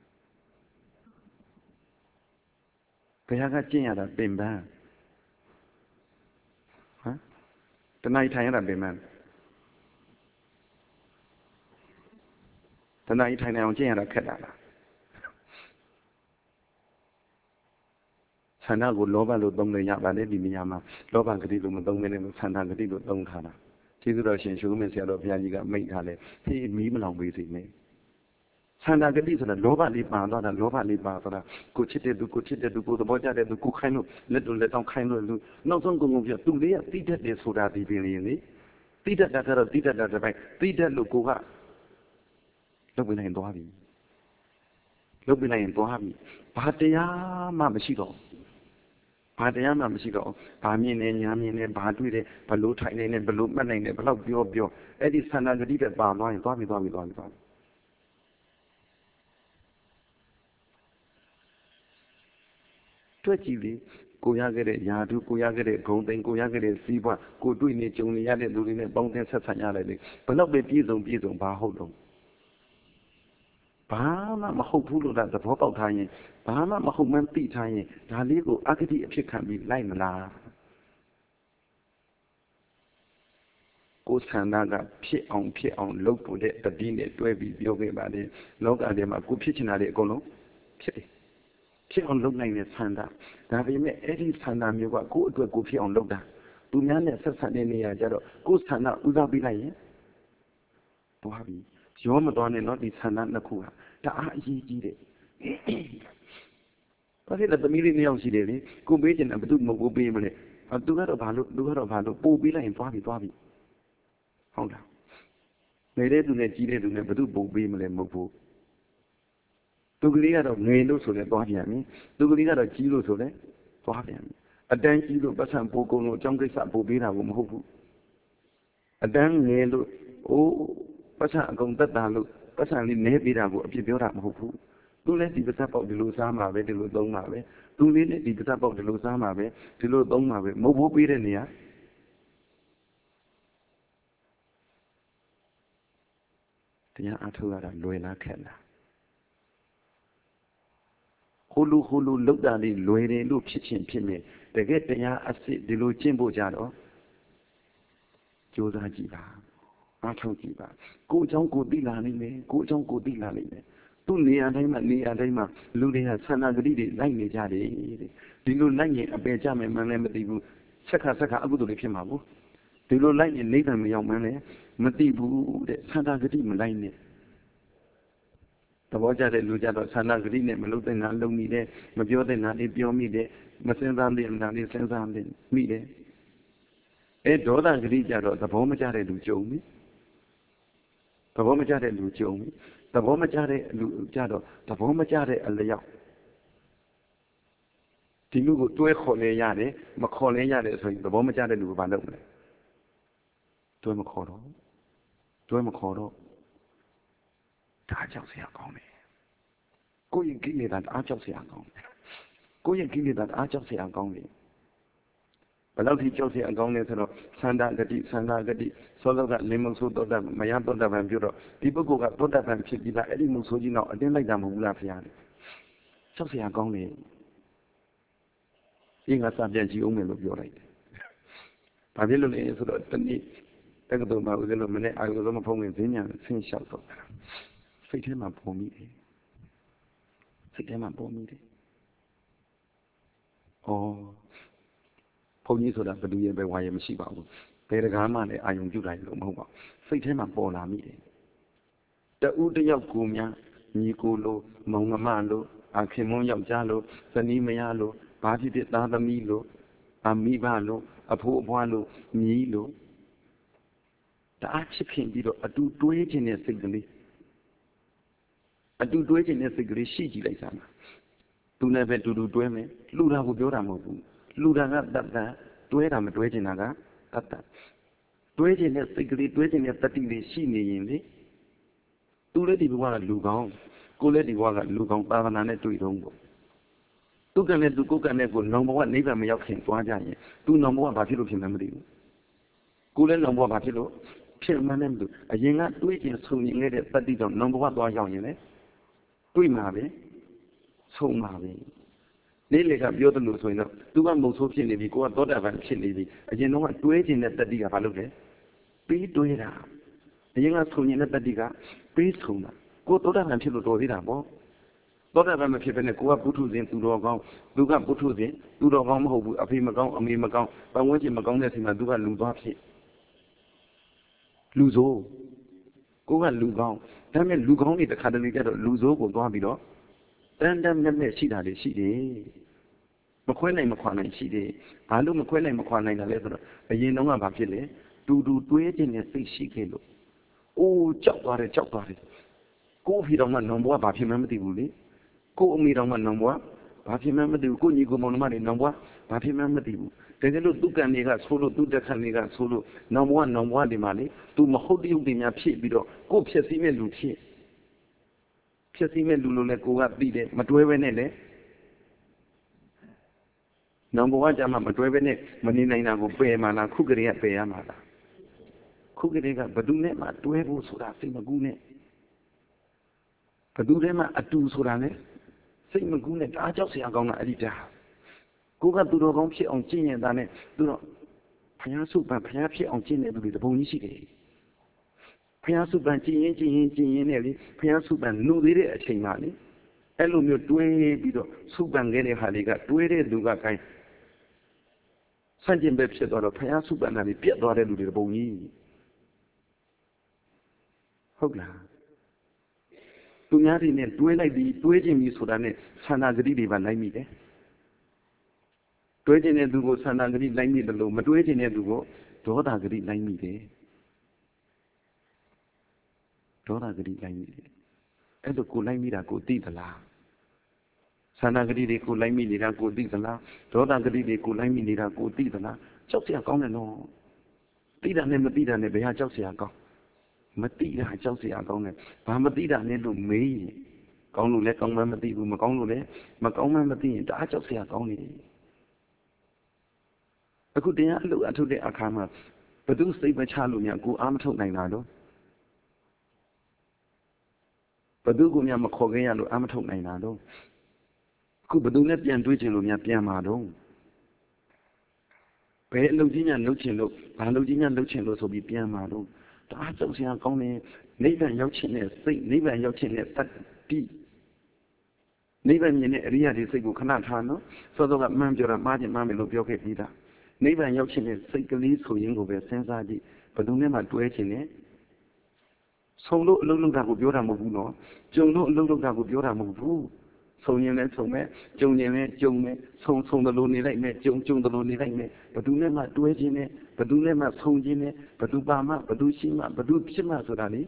They have that chin at a bimba. The night time at a man. The night time on Jane at a cat. Sana would love a little the Yaba, Miyama, Loba Gadilu, don't many Santa Gadilu, don't Hana. Tizuration, Shuman, Salo, Yaga, make Hale, he me along with me. Santa Gadilu, Loba Lipa, not a Loba Lipa, Kuchite, do the Boja, the Kukano, let on kind of not on go over to lay a seated this so that he really. တိတတ်တာကတော့တိတတ်တာတစ်ပိုင်းတိတတ်လို့ကိုကလုပ်ပြလိုက်ရင်သွားပြီလုပ်ပြလိုက်ရင်သွားပြီဘာတရားမှမရှိတော့ဘာတရားမှမရှိတော့ဘာမြင်နေညာမြင်နေဘာတွေ့တယ်ဘလို့ထိုင်နေနေဘလို့မှတ်နိုင်နေဘလို့ပြောအဲ့ဒီသန္တာဂတိပဲပါသွားရင်သွားပြီတွေ့ကြည့်လေကိုရခဲ့တဲ့ယာတုကိုရခဲ့တဲ့ဂုံသိန်းကိုရခဲ့တဲ့စီးပွားကိုတွေ့နေကြုံနေရတဲ့လူတွေနဲ့ပေါင်းတင်ဆက်ဆံရတယ်လေဘလို့ပဲပြည့်စုံဘာဟုတ်တော့ဘာမှမဟုတ်ဘူးလို့သဘောပေါက်ထားရင်ဘာမှမဟုတ်မှန်းသိထားရင်ဒါလေးကိုအဂတိအဖြစ်ခံပြီးလိုက်မလားကိုယ်ဆန္ဒကဖြစ်အောင်လုပ်ဖို့တဲ့တတိနဲ့တွဲပြီးပြောခဲ့ပါတယ်လောကထဲမှာကိုဖြစ်ချင်တာတွေအကုန်လုံးဖြစ်တယ်ဖြစ်အောင်လုပ်နိုင်တဲ့ဆန္ဒဒါပေမဲ့အဲ့ဒီဆန္ဒမျိုးကကိုယ့်အတွက်ကိုဖြစ်အောင်လုပ်တာသူများနဲ့ဆက်ဆံတဲ့နေရာကျတော့ကိုယ်ဆန္ဒဦးစားပေးလိုက်ရင်သွားပြီရောမသွားနဲ့နော်ဒီဆန္ဒနှစ်ခုဟာတအားအရေးကြီးတယ်ဘာဖြစ်လဲသမီးလေးနှစ်ယောက်ရှိတယ်လေကိုပေးချင်တာဘယ်သူမကိုပေးမလဲသူကတော့ဘာလို့ပို့ပေးလိုက်ရင်သွားပြီဟုတ်လားနေတဲ့သူနဲ့ကြီးတဲ့သူနဲ့ဘယ်သူပို့ပေးမလဲမဟုတ်ဘူးသူကလေးကတော့ငွေလို့ဆိုလဲသွားပြန်ပြီသူကလေးကတော့ကြီးလို့ဆိုလဲသွားပြန်ပြီအတန်းကြီးလို့ပတ်စံပို့ကုန်လို့အကြောင်းကိစ္စပို့ပေးတာကိုမဟုတ်ဘူးအတန်းငယ်လို့ပတ်စံအကုန်သက်တာလို့ပတ်စံလေးနဲပေးတာကိုအပြစ်ပြောတာမဟုတ်ဘူးသူလည်းဒီပတ်စံပေါက်ဒီလိုစားမှာပဲဒီလိုသုံးမှာပဲသူလေးလည်းဒီပတ်စံပေါက်ဒီလိုစားမှာပဲဒီလိုသုံးမှာပဲမဟုတ်ဘူးပေးတဲ့နေရာတရားအထောက်ရတာလွယ်လားခက်လားဟိုလူလောက်တာလေးလွယ်တယ်လို့ဖြစ်ချင်းဖြစ်နေတကယ်တရားအစစ်ဒီလိုကျင့်ဖို့ကြတော့ကြိုးစားကြည့်ပါအားထုတ်ကြည့်ပါကိုယ်အကြောင်းကိုသိလာနိုင်မယ်သူ့နေရာတိုင်းမှာလူတွေကဆန္ဒဂတိတွေလိုက်နေကြတယ်ဒီလိုလိုက်ရင်အပယ်ကြမယ်မှန်းလည်းမသိဘူးဆက်ခါအကုသိုလ်တွေဖြစ်မှာဘူးဒီလိုလိုက်ရင်နိဗ္ဗာန်မရောက်မှန်းလည်းမသိဘူးတဲ့ဆန္ဒဂတိမလိုက်နဲ့သဘောကျတဲ့လူကြတော့ဆန္ဒဂတိနဲ့မလုပ်တဲ့ငါလုံမိတယ်မပြောတဲ့ငါလေးပြောမိတယ်မစင်စားတဲ့ငါလေးစဉ်းစားမိတယ်ဒေါသဂတိကြတော့သဘောမကျတဲ့လူကြုံပြီသဘောမကျတဲ့လူကြတော့သဘောမကျတဲ့အလျောက်ဒီလူကိုတွဲခေါ်လဲရတယ်မခေါ်လဲရတယ်ဆိုရင်သဘောမကျတဲ့လူကဘာလုပ်မလဲတွဲမခေါ်တော့ဒါကြောက်စရာကောင်းတယ်ကိုယ့်ရဲ့ကိလေသာအားကြောက်စရာကောင်းတယ်ဘယ်လောက်ထိကြောက်စရာကောင်းလဲဆိုတော့သန္တာဂတိသောလောကလင်းမဆိုးတော့တာမရတော့တာပဲပြောတော့ဒီပုဂ္ဂိုလ်ကတော့တာပဲဖြစ်ပြီးသားအဲ့ဒီမဆိုးကြီးတော့အတင်းလိုက်တာမဟုတ်ဘူးလားဖရားကြောက်စရာကောင်းတယ်ဒီငါစပြန်ကြည့်အောင်မယ်လို့ပြောလိုက်တယ်ဘာဖြစ်လို့လဲဆိုတော့တနေ့တက္ကသိုလ်မှာဦးဇင်းတို့မနေ့အာရုံဆုံးမဖုံးဝင်ဈဉ္ညာဆင်းလျှောက်တော့စိတ်ထဲမှာပုံမိတယ်ဘုန်းကြီးဆိုတာဘယ်သူရဲ့ပဲဝါရမရှိပါဘူးဘယ်တကားမှလည်းအာယုံပြုလိုက်လို့မဟုတ်ပါစိတ်ထဲမှာပေါ်လာမိတယ်တဦးတယောက်ကိုများညီကိုလိုမောင်နှမလိုခင်မွန်းယောက်ျားလိုဇနီးမယားလိုဘာဖြစ်သားသမီးလိုမိဘလိုအဖိုးအဖွားလိုညီလိုတအားချစ်ခင်ပြီးတော့အတူတွဲခြင်းတဲ့စိတ်ကလေးရှိကြည့်လိုက်စမ်းသူလည်းပဲတူတွဲမယ်လှူတာကိုပြောတာမဟုတ်ဘူးလှူတာကတတ်တာတွဲတာမတွဲချင်တာကတတ်တာတွဲချင်တဲ့စိတ်ကလေးတွဲချင်တဲ့တတိလေးရှိနေရင်လေသူလည်းဒီဘဝကလူကောင်းကိုလည်းဒီဘဝကလူကောင်းသာသနာနဲ့တွေ့တော့ပေါ့သူကလည်းသူကိုယ်ကလည်းကိုနောင်ဘဝနိဗ္ဗာန်မရောက်ခင်သွားကြရင်သူနောင်ဘဝဘာဖြစ်လို့ဖြစ်မှန်းမသိဘူးကိုလည်းနောင်ဘဝဘာဖြစ်လို့ဖြစ်မှန်းလည်းမသိဘူးအရင်ကတွေးကျင်ဆုံရင်ခဲ့တဲ့တတိတော့နောင်ဘဝသွားရောက်ရင်လေတွေ့မှာပဲဆုံးမှာပဲနေ့လေကပြောတယ်လို့ဆိုရင်တော့သူကမုတ်ဆိုးဖြစ်နေပြီကိုကသောတာပန်ဖြစ်နေပြီအရင်တော့တွဲခြင်းတဲ့တတိကဘာလုပ်လဲပေးတွဲတာအရင်ကဆုံရင်တဲ့တတိကပေးဆုံတာကိုသောတာပန်ဖြစ်လို့တော်သေးတာပေါ့သောတာပန်မဖြစ်ဘဲနဲ့ကိုကပုထုဇဉ်သူတော်ကောင်းသူကပုထုဇဉ်သူတော်ကောင်းမဟုတ်ဘူးအဖေမကောင်းအမေမကောင်းပတ်ဝန်းကျင်မကောင်းတဲ့ဆီမှာသူကလူသွားဖြစ်လူဆိုးကိုကလူကောင်းဒါပေမဲ့လူကောင်းတွေတစ်ခါတလေကျတော့လူဆိုးကိုသွားပြီးတော့တန်းနဲ့ရှိတာတွေရှိတယ်မခွဲနိုင်မခွာနိုင်ရှိတယ်ဘာလို့မခွဲနိုင်မခွာနိုင်တာလဲဆိုတော့အရင်တုန်းကဘာဖြစ်လဲတူတွဲခြင်းနဲ့စိတ်ရှိခဲ့လို့အိုးကြောက်သွားတယ်ကိုအဖေတော်ကနောင်ဘွားဘာဖြစ်မှန်းမသိဘူးလေကိုအမေတော်ကနောင်ဘွားဘာဖြစ်မှန်းမသိဘူးကိုညီကိုမောင်နှမတွေနောင်ဘွားဘာဖြစ်မှန်းမသိဘူးတကယ်လို့သူကံတွေကဆိုးလို့သူတက်ခန့်တွေကဆိုးလို့နောင်ဘွားဒီမှာလေသူမဟုတ်တရုပ်တွေများဖြစ်ပြီးတော့ကိုဖြစ်စည်းမဲ့လူဖြစ်စည်းမဲ့လူလို့လည်းကိုကသိတယ်မတွဲပဲနဲ့လေနောင်ဘွားကြမှာမတွဲပဲနဲ့မနေနိုင်တာကိုပယ်မှလားခုကလေးကပယ်ရမှာလားခုကလေးကဘသူနဲ့မှတွဲဖို့ဆိုတာစိတ်မကူးနဲ့ဘသူနဲ့မှအတူဆိုတာလေစိတ်မကူးနဲ့တအားကြောက်စရာကောင်းတာအဲ့ဒီတရားကိုကသူတော်ကောင်းဖြစ်အောင်ကျင့်ရင်သားနဲ့သူတော့ဘုရားစုပန်ဘုရားဖြစ်အောင်ကျင့်တဲ့သူတွေတပုံကြီးရှိတယ်ဘုရားစုပန်ကျင့်ရင်နဲ့လေဘုရားစုပန်နှုတ်သေးတဲ့အချိန်မှလေအဲ့လိုမျိုးတွဲပြီးတော့စုပန်ခဲ့တဲ့ဟာတွေကတွဲတဲ့လူကခိုင်းဆန့်ကျင်ဘက်ဖြစ်သွားတော့ဘုရားစုပန်တာတွေပြတ်သွားတဲ့လူတွေတပုံကြီးဟုတ်လားသူများတွေနဲ့တွဲလိုက်ပြီးတွဲခြင်းပြီးဆိုတာနဲ့ဆန္ဒဂတိတွေပါလိုက်မိတယ်တွဲခြင်းတဲ့သူကိုဆန္ဒဂတိလိုက်မိတယ်လို့မတွဲခြင်းတဲ့သူကိုဒေါသဂတိလိုက်မိတယ်ဒေါသဂတိလိုက်မိတယ်အဲ့ဒါကိုလိုက်မိတာကိုသိသလားဆန္ဒဂတိတွေကိုလိုက်မိနေတာကိုသိသလားဒေါသဂတိတွေကိုလိုက်မိနေတာကိုသိသလားကြောက်စရာကောင်းတယ်နော်သိတာနဲ့မသိတာနဲ့ဘယ်ဟာကြောက်စရာကောင်းမသိတာကြောက်စရာကောင်းတယ်ဘာမသိတာနဲ့လို့မေးရင်ကောင်းလို့လည်းကောင်းမှမသိဘူးမကောင်းလို့လည်းမကောင်းမှမသိရင်တအားကြောက်စရာကောင်းနေအခုတရားအလုပ်အထုတ်တဲ့အခါမှာဘသူစိတ်မချလို့များကိုအားမထုတ်နိုင်တာတော့ဘသူကများမခေါ်ခဲ့ရလို့အားမထုတ်နိုင်တာတော့အခုဘသူနဲ့ပြန်တွေးချင်လို့များပြန်มาတော့ဘယ်အလုပ်ကြီးများလုပ်ချင်လို့ဘာလုပ်ကြီးများလုပ်ချင်လို့ဆိုပြီးပြန်มาတော့တအားကြောက်စရာကောင်းတယ်နိဗ္ဗာန်ရောက်ချင်တဲ့စိတ်နိဗ္ဗာန်ရောက်ချင်တဲ့တတ္တိနိဗ္ဗာန်မြင်တဲ့အရိယာတွေစိတ်ကိုခဏထားနော်စောစောကမှန်းပြောတာမှားခြင်းမှားမယ်လို့ပြောခဲ့ပြီးသားနိဗ္ဗာန်ရောက်ချင်တဲ့စိတ်ကလေးဆိုရင်ကိုပဲစဉ်းစားကြည့်ဘယ်သူနဲ့မှတွဲချင်တယ်ဆုံလို့အလုံးလုံးတာကိုပြောတာမဟုတ်ဘူးနော်ကြုံလို့အလုံးလုံးတာကိုပြောတာမဟုတ်ဘူးဆုံရင်လည်းဆုံမယ်ကြုံရင်လည်းကြုံမယ်ဆုံတယ်လို့နေလိုက်မယ်ကြုံတယ်လို့နေလိုက်မယ်ဘယ်သူနဲ့မှတွဲခြင်းနဲ့ဘယ်သူနဲ့မှဆုံခြင်းနဲ့ဘယ်သူပါမှဘယ်သူရှိမှဘယ်သူဖြစ်မှဆိုတာလေ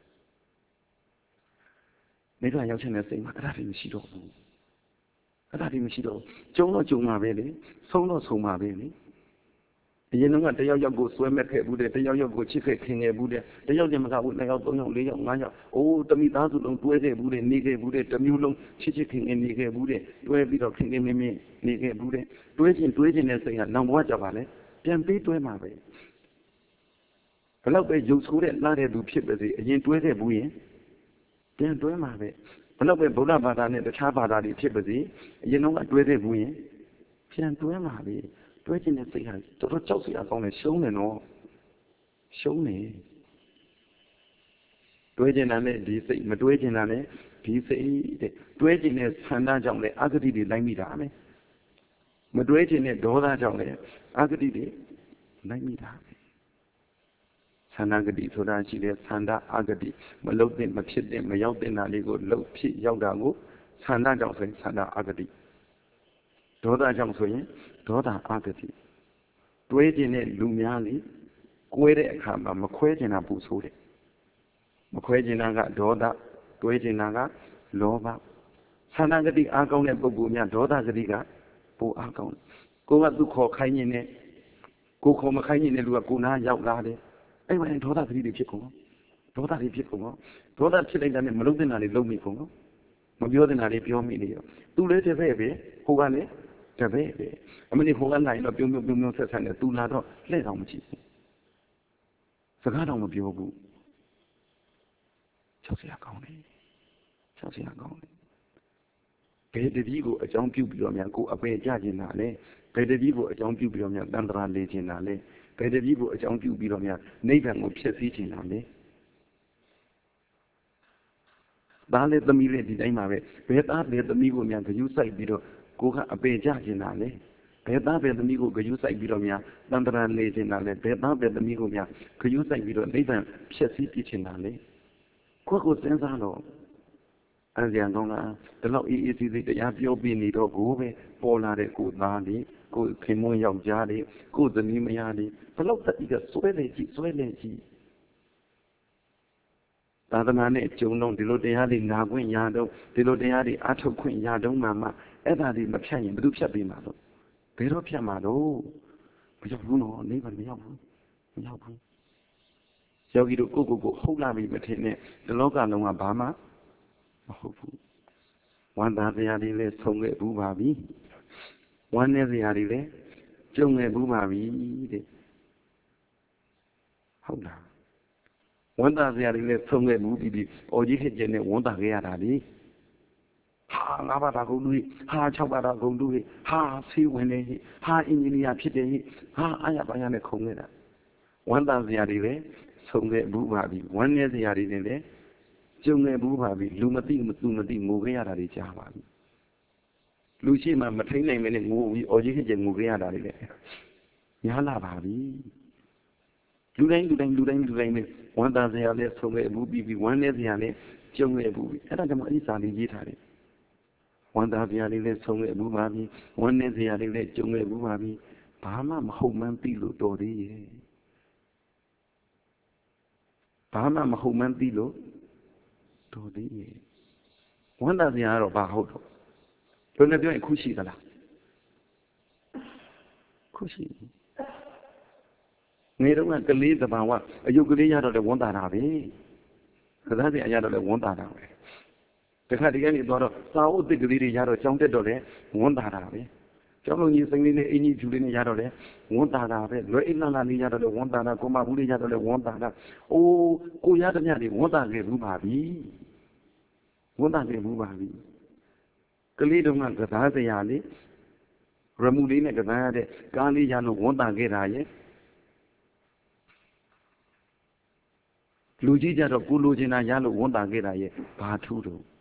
နိဗ္ဗာန်ရောက်ချင်တဲ့စိတ်မှာအဲ့ဒါတွေမရှိတော့ဘူးအဲ့ဒါတွေမရှိတော့ကြုံတော့ကြုံမှာပဲလေဆုံတော့ဆုံမှာပဲလေအရင်ကတယောက်ကိုဆွဲမဲ့ခဲ့ဘူးတဲ့တယောက်ကိုချစ်ခဲ့ခင်ခဲ့ဘူးတဲ့တယောက်တည်းမကဘူး2ယောက်3ယောက်4ယောက်5ယောက်အိုးတမိသားစုလုံးတွဲခဲ့ဘူးတဲ့နေခဲ့ဘူးတဲ့တစ်မျိုးလုံးချစ်ခင်နေခဲ့ဘူးတဲ့တွဲပြီးတော့ခင်မင်းနေခဲ့ဘူးတဲ့တွဲခြင်းတဲ့စိတ်ကနောင်ဘဝကြပါလေပြန်ပြီးတွဲမှာပဲဘယ်တော့ပဲရုပ်ဆိုးတဲ့လာတဲ့သူဖြစ်ပါစေအရင်တွဲခဲ့ဘူးရင်ပြန်တွဲမှာပဲဘယ်တော့ပဲဗုဒ္ဓဘာသာနဲ့တခြားဘာသာတွေဖြစ်ပါစေအရင်တော့တွဲခဲ့ဘူးရင်ပြန်တွဲမှာပဲတွဲခြင်းတဲ့စိတ်ကတော်တော်ကြောက်စရာကောင်းတယ်ရှုံးတယ်နော်ရှုံးနေတွဲခြင်းနဲ့ဒီစိတ်မတွဲခြင်းနဲ့ဒီစိတ်တဲ့တွဲခြင်းနဲ့ဆန္ဒကြောင့်လည်းအဂတိတွေလိုက်မိတာပဲမတွဲခြင်းနဲ့ဒေါသကြောင့်လည်းအဂတိတွေလိုက်မိတာပဲဆန္ဒဂတိဆိုတာရှိတယ်ဆန္ဒအဂတိမလုပ်တဲ့မဖြစ်တဲ့မရောက်တဲ့နာလေးကိုလှုပ်ဖြစ်ရောက်တာကိုဆန္ဒကြောင့်ဆိုရင်ဆန္ဒအဂတိဒေါသကြောင့်ဆိုရင်ဒေါသအဂတိတွဲခြင်းနဲ့လူများလေကွဲတဲ့အခါမှာမခွဲခြင်းတာပူဆိုးတယ်မခွဲခြင်းတာကဒေါသတွဲခြင်းတာကလောဘဆန္ဒဂတိအားကောင်းတဲ့ပုဂ္ဂိုလ်များဒေါသဂတိကပိုအားကောင်းတယ်ကိုကသူခေါ်ခိုင်းခြင်းနဲ့ကိုခေါ်မခိုင်းခြင်းနဲ့လူကကိုနာရောက်လာတယ်အဲ့မှာဒေါသဂတိတွေဖြစ်ကုန်ဒေါသတွေဖြစ်ကုန်ဒေါသဖြစ်လိုက်တာနဲ့မလုံးတဲ့နာတွေလုံးမိကုန်မပြောတဲ့နာတွေပြောမိနေရောသူလည်းတစ်ဖက်ပဲဟိုကလည်းတပည့်ပဲအမလေးဟိုကလာရင်တော့ပြုံဆက်ဆံတယ်သူလာတော့လှည့်တော့မကြည့်ဘူးစကားတော့မပြောဘူးကြောက်စရာကောင်းတယ်ကြောက်စရာကောင်းတယ်ဘယ်တပည့်ကိုအကြောင်းပြုပြီးတော့များကိုအပယ်ကြကျင်တာလဲဘယ်တပည့်ကိုအကြောင်းပြုပြီးတော့များတန်ត្រာလေကျင်တာလဲဘယ်တပည့်ကိုအကြောင်းပြုပြီးတော့များနိဗ္ဗာန်ကိုဖျက်ဆီးကျင်တာလဲဒါလည်းသမီးလေးဒီတိုင်းမှာပဲဘယ်သားဘယ်သမီးကိုများဂရုစိုက်ပြီးတော့ကိုကအပေကြကျင်တာလေဘယ်သားဘယ်သမီးကိုဂရုစိုက်ပြီးတော့များတန်ត្រာလေကျင်တာလေဘယ်သားဘယ်သမီးကိုများဂရုစိုက်ပြီးတော့နိဗ္ဗာန်ဖြည့်ဆည်းပြချင်တာလေကိုယ့်ကိုစဉ်းစားတော့အဲ့ဒီကောင်လားဒီလောက်အေးအေးသေးသေးတရားပြောပြနေတော့ကိုပဲပေါ်လာတဲ့ကိုသားလေးကိုခင်မွန်းယောက်ျားလေးကိုသမီးမယားလေးဘလောက်တတိကစွဲလေကြည့်စွဲလေကြည့်သာသနာနဲ့ကြုံတော့ဒီလိုတရားတွေနာခွင့်ရတော့ဒီလိုတရားတွေအထုတ်ခွင့်ရတော့မှအဲ့ဒါတွေမဖြတ်ရင်ဘယ်သူဖြတ်ပေးမှာလို့ဘယ်တော့ဖြတ်မှာတော့မရောက်ဘူးနော်နိဗ္ဗာန်မရောက်ဘူးမရောက်ဘူးယောဂီတို့ကိုဟုတ်လာပြီမထင်နဲ့ဒီလောကလုံးကဘာမှမဟုတ်ဘူးဝန္တာတရားတွေလည်းဆုံးခဲ့ဘူးပါပြီဝမ်းနေတရားတွေလည်းကြုံခဲ့ဘူးပါပြီတဲ့ဟုတ်လားဝန္တာတရားတွေလည်းဆုံးခဲ့ဘူးပြီအော်ကြီးခက်ကျင်းနဲ့ဝန္တာခဲ့ရတာလေဟာငါးပါးတာကုန်လူဟာ၆ပါးတာကုန်လူဟာဆေးဝင်နေဟာအင်ဂျင်နီယာဖြစ်တယ်ဟာအားရပါရနဲ့ခုံနေတာဝန္တာတရားတွေလည်းဆုံးခဲ့ဘူးပါပြီဝမ်းနေတရားတွေလည်းကျုံခဲ့ဘူးပါပြီလူမသိသူမသိငိုခဲ့ရတာတွေကြားပါပြီလူရှိမှမထိန်နိုင်မနဲ့ငိုပြီးအော်ကြီးခက်ကျငိုခဲ့ရတာတွေလည်းများလာပါပြီလူတိုင်းနဲ့ဝမ်းသာစရာလည်းဆုံးခဲ့ဘူးပြီးဝမ်းနေစရာလည်းကျုံခဲ့ဘူးအဲ့ဒါကြောင့်အနိစ္စလေးရေးထားတယ်ဝမ်းသာစရာလေးလည်းဆုံးခဲ့ဘူးပါပြီဝမ်းနေစရာလေးလည်းကျုံခဲ့ဘူးပါပြီဘာမှမဟုတ်မှန်းသိလို့တော်သေးရဲ့ဘာမှမဟုတ်မှန်းသိလို့တော်သေးရဲ့ဝမ်းသာစရာကတော့ဘာဟုတ်တော့ဘယ်နဲ့ပြောရင်ခုရှိသလားခုရှိနေတော့ကလေးသဘာဝအယုတ်ကလေးရတော့လည်းဝန်တာတာပဲကစားစီအရတော့လည်းဝန်တာတာပဲတခါတည်းကနေသွားတော့စာအုပ်သစ်ကလေးတွေရတော့ကြောင်းတက်တော့လည်းဝန်တာတာပဲကျောင်းလုံးကြီးစိမ့်လေးနဲ့အင်းကြီးဖြူလေးနဲ့ရတော့လည်းဝန်တာတာပဲလွယ်အိမ်လာလေးရတော့လည်းဝန်တာတာကိုမဘူးလေးရတော့လည်းဝန်တာတာအိုးကိုရတဲ့မြတ်တွေဝန်တာခဲ့ဘူးပါပြီဝန်တာခဲ့ဘူးပါပြီကလေးတုန်းကကစားစရာလေးရမှုလေးနဲ့ကစားရတဲ့ကားလေးရလို့ဝန်တာခဲ့တာရဲ့လူကြီးကြတော့ကိုလိုချင်တာရလို့ဝန်တာခဲ့တာရဲ့ဘာထူးတော့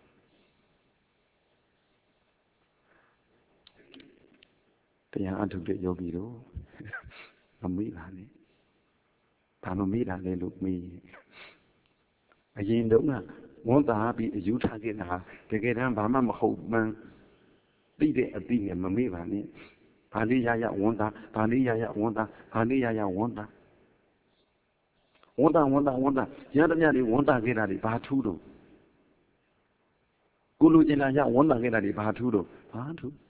တရားအထုတ်တဲ့ယောဂီတို့မမေ့ပါနဲ့ဘာမမေ့တာလဲလို့မေးအရင်တုန်းကဝန်တာပြီးအယူထားခဲ့တာတကယ်တမ်းဘာမှမဟုတ်မှန်းသိတဲ့အသိနဲ့မမေ့ပါနဲ့ဘာလေးရဝန်တာဘာလေးရဝန်တာဘာလေးရဝန်တာဝန်တာရသမျှတွေဝန်တာခဲ့တာတွေဘာထူးတော့ကိုလူကျင်လာရဝန်တာခဲ့တာတွေဘာထူးတော့ဘာထူး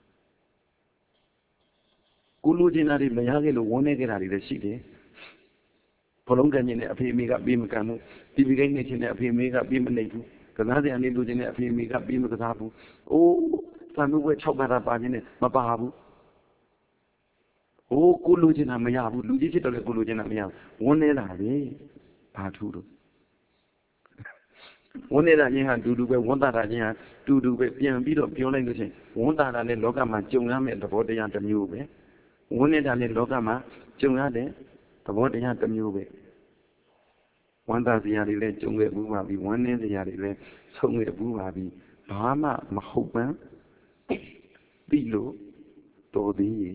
ကိုလူကျင်လာတွေမရခဲ့လို့ဝန်နေခဲ့တာတွေလည်းရှိတယ်ဘလုံးကံကျင်တဲ့အဖေအမေကပေးမကံဘူးတီဗီကိန်းနေချင်းတဲ့အဖေအမေကပေးမနေဘူးကစားစရာနေလူကျင်တဲ့အဖေအမေကပေးမကစားဘူးအိုးသံမှုပဲ6ပါးတာပါခြင်းနဲ့မပါဘူးအိုးကိုလူကျင်တာမရဘူးလူကြီးဖြစ်တော့လေကိုလူကျင်တာမရဘူးဝန်နေတာလေဘာထူးတော့ဝန်နေတာချင်းဟာတူတူပဲဝန်တာတာချင်းဟာတူတူပဲပြန်ပြီးတော့ပြောလိုက်လို့ချင်းဝန်တာတာနဲ့လောကမှာကြုံရမယ့်သဘောတရားတစ်မျိုးပဲဝန်နေတာနဲ့လောကမှာကြုံရတဲ့သဘောတရားတစ်မျိုးပဲဝန်တာစရာတွေလည်းကြုံခဲ့ဘူးပါပြီဝန်နေစရာတွေလည်းဆုံးခဲ့ဘူးပါပြီဘာမှမဟုတ်မှန်းသိလို့တော်သေးရဲ့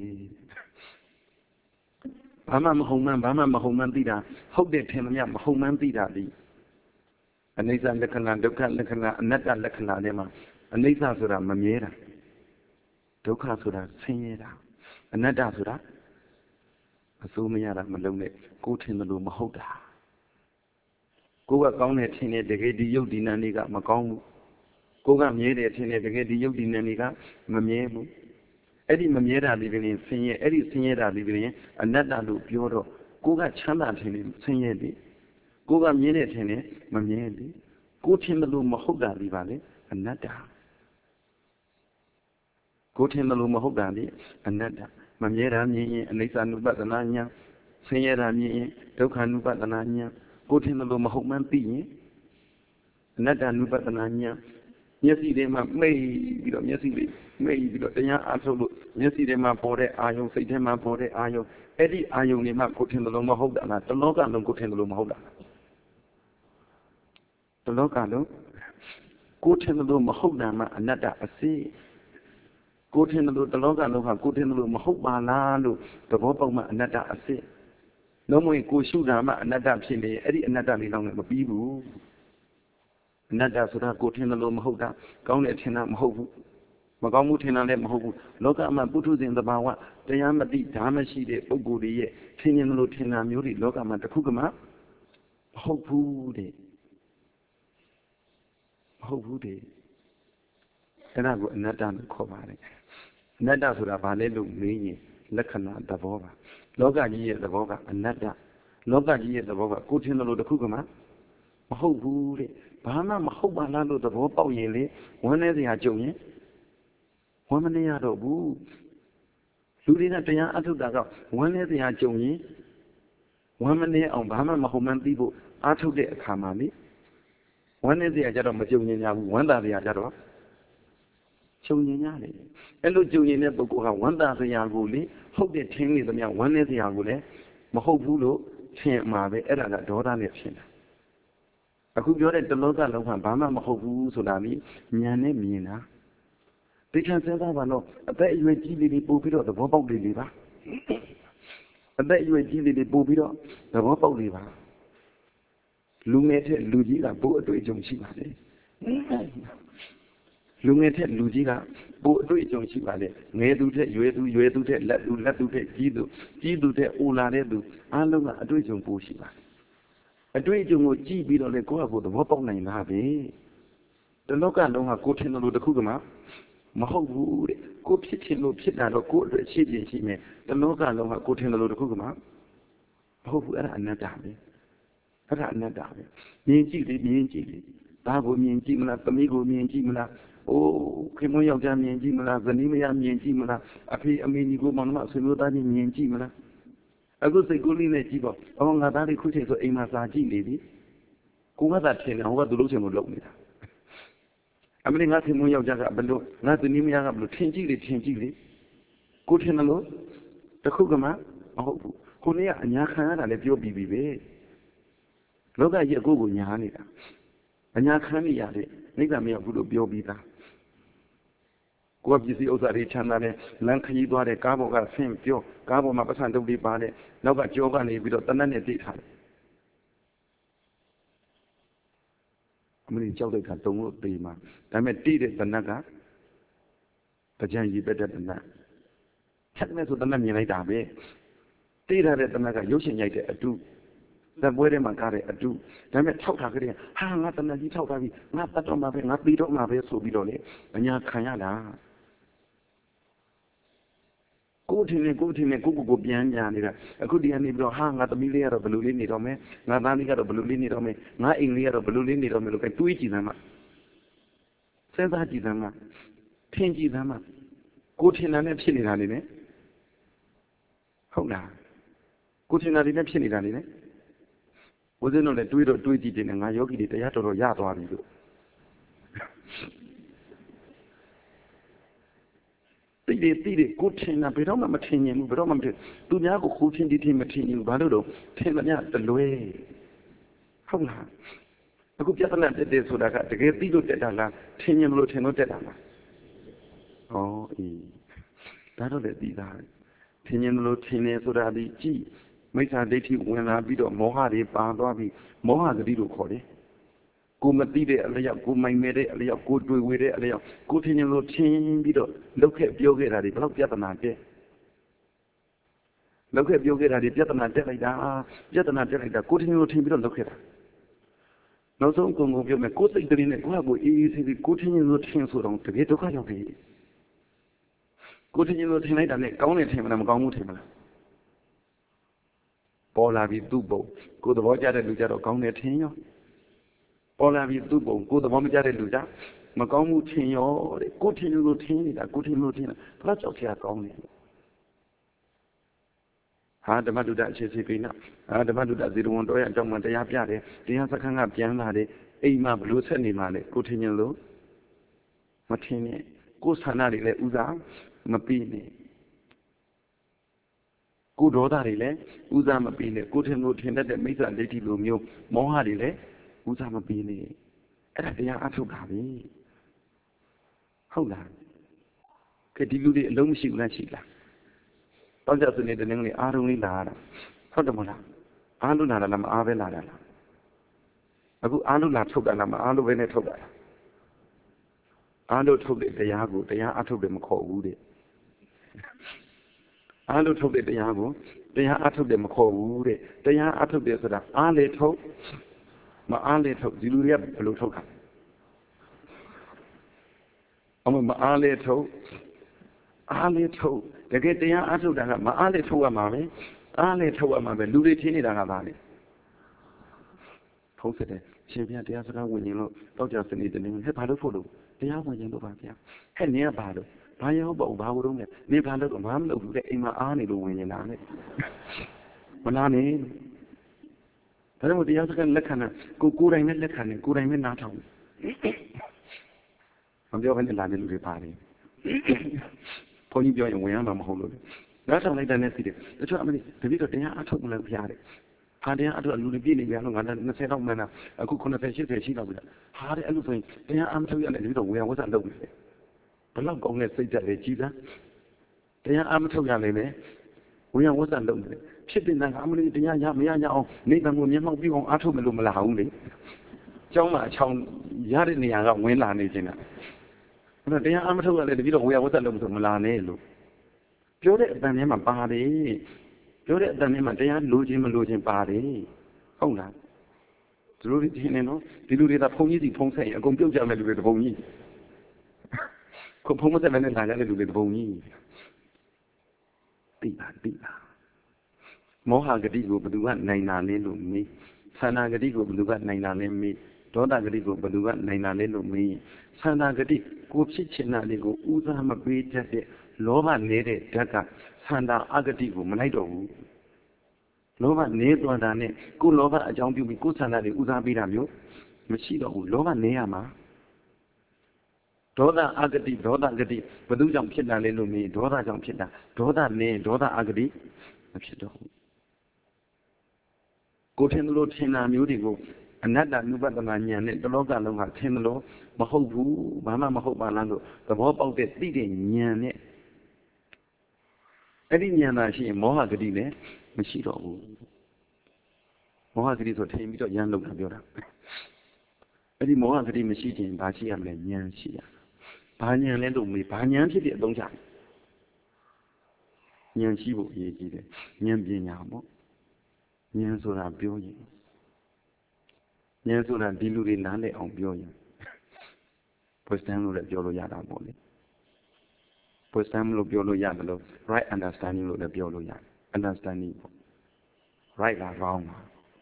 ဘာမှမဟုတ်မှန်းသိတာဟုတ်တယ်ထင်မမြမဟုတ်မှန်းသိတာဒီအနိစ္စလက္ခဏာဒုက္ခလက္ခဏာအနတ္တလက္ခဏာတွေမှာအနိစ္စဆိုတာမမြဲတာဒုက္ခဆိုတာဆင်းရဲတာအနတ္တဆိုတာအစိုးမရတာမလုံးနဲ့ကိုယ်ထင်တယ်လို့မဟုတ်တာကိုယ်ကကောင်းတယ်ထင်တယ်တကယ်ဒီယုတ်ဒီနံတွေကမကောင်းဘူးကိုယ်ကမြဲတယ်ထင်တယ်တကယ်ဒီယုတ်ဒီနံတွေကမမြဲဘူးအဲ့ဒီမမြဲတာဒီပြင်ဆင်းရဲအဲ့ဒီဆင်းရဲတာဒီပြင်အနတ္တလို့ပြောတော့ကိုယ်ကချမ်းသာထင်တယ်ဆင်းရဲတယ်ကိုယ်ကမြဲတယ်ထင်တယ်မမြဲတယ်ကိုယ်ထင်တယ်လို့မဟုတ်တာဒီပါလေအနတ္တကိုယ်ထင်တယ်လို့မဟုတ်တာလေအနတ္တမမြဲတာမြင်ရင်အနိစ္စ ानु ပဒနာညာဆင်းရဲတာမြင်ရင်ဒုက္ခ ानु ပဒနာညာကိုယ်ထင်တယ်လို့မဟုတ်မှန်းသိရင်အနတ္တ ानु ပဒနာညာမျက်စိထဲမှာမိတ်ပြီးတော့မျက်စိလေးမိတ်ပြီးတော့တရားအားထုတ်လို့မျက်စိထဲမှာပေါ်တဲ့အာယုံစိတ်ထဲမှာပေါ်တဲ့အာယုံအဲ့ဒီအာယုံတွေမှကိုယ်ထင်တယ်လို့မဟုတ်တာလားတလောကလုံးကိုယ်ထင်တယ်လို့မဟုတ်တာတလောကလုံးကိုယ်ထင်တယ်လို့မဟုတ်တာမှအနတ္တအစစ်ကိုယ်ထင်တယ်လို့တလောကလုံးဟာကိုယ်ထင်တယ်လို့မဟုတ်ပါလားလို့သဘောပေါက်မှအနတ္တအစစ်လုံးဝကိုရှုတာမှအနတ္တဖြစ်နေအဲ့ဒီအနတ္တလေးတော့လည်းမပြီးဘူး Nada Suda go in the low Mahoda, Gone at Tina Mahobu, Magamu Tina Mahobu, Loka Mabutus in the Bawa, the Yamati, Damashi, the Ogudi, Tinian Lutina Muri, Loka Matakugama, Hopu de Hopu de. And I got not done the Kovani. Nada Suda Valelu Mini, Lakana, the Vova, Loga ye the Voga, and Nada, Loga ye the Voga, good in the Lodakugama. Mahobu, Bahama Mahobalano, the Vopa Yele, one as the Ajoye, one man the Adobu, Ludina Taya Atudaga, one as the Ajoye, one man there on Bahama Mahoman people, Atu de Kamali, one as the Ajado Majonia, one that the Ajado, Choniani, and Lujunia Boka, one that the Yaguli, hope they tell me the one as the Yagule, Mahobulo, Champ Mabe, Edda, Dora Nepsin. I could go at the local of Bama Mahobu Sudani, Miane Mina. They can say that I know. I bet you a gilly boobido, the Bobo liver. I bet you a gilly boobido, the Bobo liver. Lumeted Lugiga, Boat to Jumchibale. Lumeted Lugiga, Boat to Jumchibale. Medu, you do that, let do that, Gidu, that Ula, Aluma, do Jum Bushiba. A dream would be on the go about the Wopong name, Happy. The local don't have good in the Kugama. Mahobu, good pitching, no pit, or good cheating, she may. The local don't have good in the Kugama. Hope and not damn. Not damn. Mean Gilly. Babu mean Jimla, Pamigo mean Jimla. Oh, Kimoya mean Jimla, Vanimia mean Jimla. I pay a mini go on Matsuno mean Jimla. I go say good in a jibo. Oh, I very quickly to aim as a lady. Who was that thing? What the Lucian would look me. I mean, nothing more Jaga below, not the Nimia of Tingy. Good in the low. The Kugama, oh, Kunia and Yakan and if you be. Look at your Google Yanida. And Yakani Yadi, neither me a good biobita. Go up you see Ozari Chanale, Lankai Dore, Gabo got same Pio, Gabo Mapasan to be bade, now got Giovanni without the Nane did have. I mean, Joe don't be man. I mean, did it the Naga, the Janji better than that. Catness with the Nami like that, did it the Naga, Yoshin Yate a do. That way, my got it a do. Damn it, talk again. How not the Nagi talk of me, not that on my way, not beat on my way, so be on it. And Yakayana. Go to me, go beyond Yanida. A good Yanibro hang at the million of Balulini Rome, not Naniga of Balulini Rome, not in near of Balulini Rome, look at Twitchy them. Says that them. Tingy them. Go to an epsilon. Hold on. Go to an epsilon. Was it not a tweet or tweeted in a yogi theatre or yard or you? Did good thing, but I'm a material, but I'm do now go coaching the team material, Baludo, 10 the way. How long? I could just let the days so that I get the good data, 10 years old, 10 data. Oh, that'll let these are 10 years old, 10 years old, the G. Make a lady when I beat on Mohadi, Bandabi, Mohad the Cody. Go Matide, go my mede, go do with it, go to your chain, look at yoga at the block Japanate. Look at yoga at the Japanate like that, Japanate like that, go to your team, look at it. No, so go of your go to the Guabo easy, go to your chain so long to get to Kayopi. Go to your tonight and go on him and I'm going with him. Paula vi tubo, go the voyage at Luja con the Tino. Paula vi tubo, go the voyage at Luja, Macomu Tino, good in routine, a good in routine, plus of your con. Had the Madu that Chesipina, had the Madu that didn't want to and don't want to have Yade, the answer can have Janade, Ema Blue Senimale, good in your low. Martini, go Sanari le Uza, Mapini. Good order, Uzama Bine, good and routine that makes a lady Lumio, Mohadile, Uzama Bine. And they are Atugabi. Hold on. Could you do the long ship like Sheila? Don't just need the name Aruni Lara. Hold on. Alunara Avela. အခုအားလုံးလာထုတ်တာလားမအားလုံးပဲနဲ့ထုတ်တာအားလုံးထုတ်တဲ့တရားကိုတရားအထုတ်တယ်မခေါ်ဘူးတဲ့အားလုံးထုတ်တဲ့တရားကိုတရားအထုတ်တယ်မခေါ်ဘူးတဲ့တရားအထုတ်တယ်ဆိုတာအားလေထုတ်မအားလေထုတ်ဒီလူတွေကဘယ်လိုထုတ်တာအမအားလေထုတ်အားလေထုတ်တကယ်တရားအထုတ်တာကမအားလေထုတ်ရမှာပဲအားလေထုတ်ရမှာပဲလူတွေထင်းနေတာကဘာလဲထုံးစတယ်ရှင်ပြတရားစကားဝင်ရင်လို့တောက်ကြစနေတယ်ဟဲ့ဘာလို့ဖို့လို့တရားဝင်ရင်လို့ပါဗျာဟဲ့နင်ကဘာလို့ဘာရောက်ပေါ့ဘာလို့လဲနေဘာလို့ဘာမလုပ်ဘူးတဲ့အိမ်မှာအားနေလို့ဝင်နေတာနဲ့မလားနေဒါကြောင့်တရားစကားလက်ခံတာကိုယ်တိုင်နဲ့လက်ခံတယ်ကိုယ်တိုင်နဲ့နားထောင်မပြောဘဲနဲ့လာတဲ့လူတွေပါတယ်ဘုန်းကြီးပြောရင်ဝင်ရမှာမဟုတ်လို့နားထောင်လိုက်တဲ့နဲ့စီတယ်တချို့အမလေးတပည့်တော်တရားအထုတ်မလို့ဖျားတယ်ဟာတရားအထုတ်လူတွေပြည့်နေပြန်လို့ငါလည်း20လောက်မှန်းတာအခု90 80ရှိလောက်ပြီဟာတဲ့အဲ့လိုဆိုရင်တရားအမထုတ်ရတယ်တပည့်တော်ဝင်ရဝတ်စားလုပ်နေတယ်ဘလောက်ကောင်းတဲ့စိတ်ဓာတ်လေးကြီးသားတရားအမထုတ်ရလိမ့်မယ်ဝင်ရဝတ်စားလုပ်နေတယ်ဖြစ်တဲ့နာကအမလေးတရားရမရရအောင်နေတံကိုမျက်မှောက်ပြီးအောင်အထုတ်မလို့မလာဘူးလေကျောင်းမှာအချောင်းရတဲ့နေရာကဝင်လာနေခြင်းလားအဲ့တော့တရားအမထုတ်ရလေတပည့်တော်ဝင်ရဝတ်စားလုပ်ဆိုမလာနဲ့လို့ပြောတဲ့အတန်ထဲမှာပါတယ်ပြောတဲ့အတန်ထဲမှာတရားလိုခြင်းမလိုခြင်းပါတယ်ဟုတ်လားသူတို့ဒီနေနော်ဒီလူတွေသာဖုံကြီးစီဖုံးဆက်ရင်အကုန်ပြုတ်ကြမယ်လူတွေတပုံကြီးခုဖုံးမဆက်လည်းလာကြတဲ့လူတွေတပုံကြီးတိပါမောဟဂတိကိုဘယ်သူကနိုင်တာလဲလို့မေးသန္တာဂတိကိုဘယ်သူကနိုင်တာလဲမေးဒေါသဂတိကိုဘယ်သူကနိုင်တာလဲလို့မေးသန္တာဂတိကိုဖြစ်ချင်တာလေးကိုဥစားမပေးတတ်တဲ့လောဘနေတဲ့ဓာတ်ကသန္တာအဂတိကိုမလိုက်တော့ဘူးလောဘနေသွားတာနဲ့ကိုလောဘအကြောင်းပြုပြီးကိုသန္တာတွေဥစားပေးတာမျိုးမရှိတော့ဘူးလောဘနေရမှာဒေါသအဂတိဒေါသဂတိဘယ်သူကြောင့်ဖြစ်တာလဲလို့မေးဒေါသကြောင့်ဖြစ်တာဒေါသနေဒေါသအဂတိမဖြစ်တော့ဘူးကိုထင်လို့ထင်တာမျိုးတွေကိုအနတ္တနုပဒနာဉာဏ်နဲ့တလောကလုံးကထင်လို့မဟုတ်ဘူးဘာမှမဟုတ်ပါလားလို့သဘောပေါက်တဲ့သိတဲ့ဉာဏ်နဲ့အဲ့ဒီဉာဏ်သာရှိရင်မောဟဂတိလည်းမရှိတော့ဘူးမောဟဂတိဆိုထင်ပြီးတော့ဉာဏ်လုံးတာပြောတာအဲ့ဒီမောဟဂတိမရှိခြင်းဘာရှိရမလဲဉာဏ်ရှိရဘာဉာဏ်လဲလို့မေးဘာဉာဏ်ဖြစ်တဲ့အသုံးချဉာဏ်ရှိဖို့အရေးကြီးတယ်ဉာဏ်ပညာပေါ့ဉာဏ်ဆိုတာပြောရင်ဉာဏ်ဆိုတာဒီလူတွေနားလည်အောင်ပြောရင် wisdom လို့လည်းပြောလို့ရတာပေါ့လေ wisdom လို့ပြောလို့ရတယ်လို့ right understanding လို့လည်းပြောလို့ရတယ် understanding ပေါ့ right လား wrong လား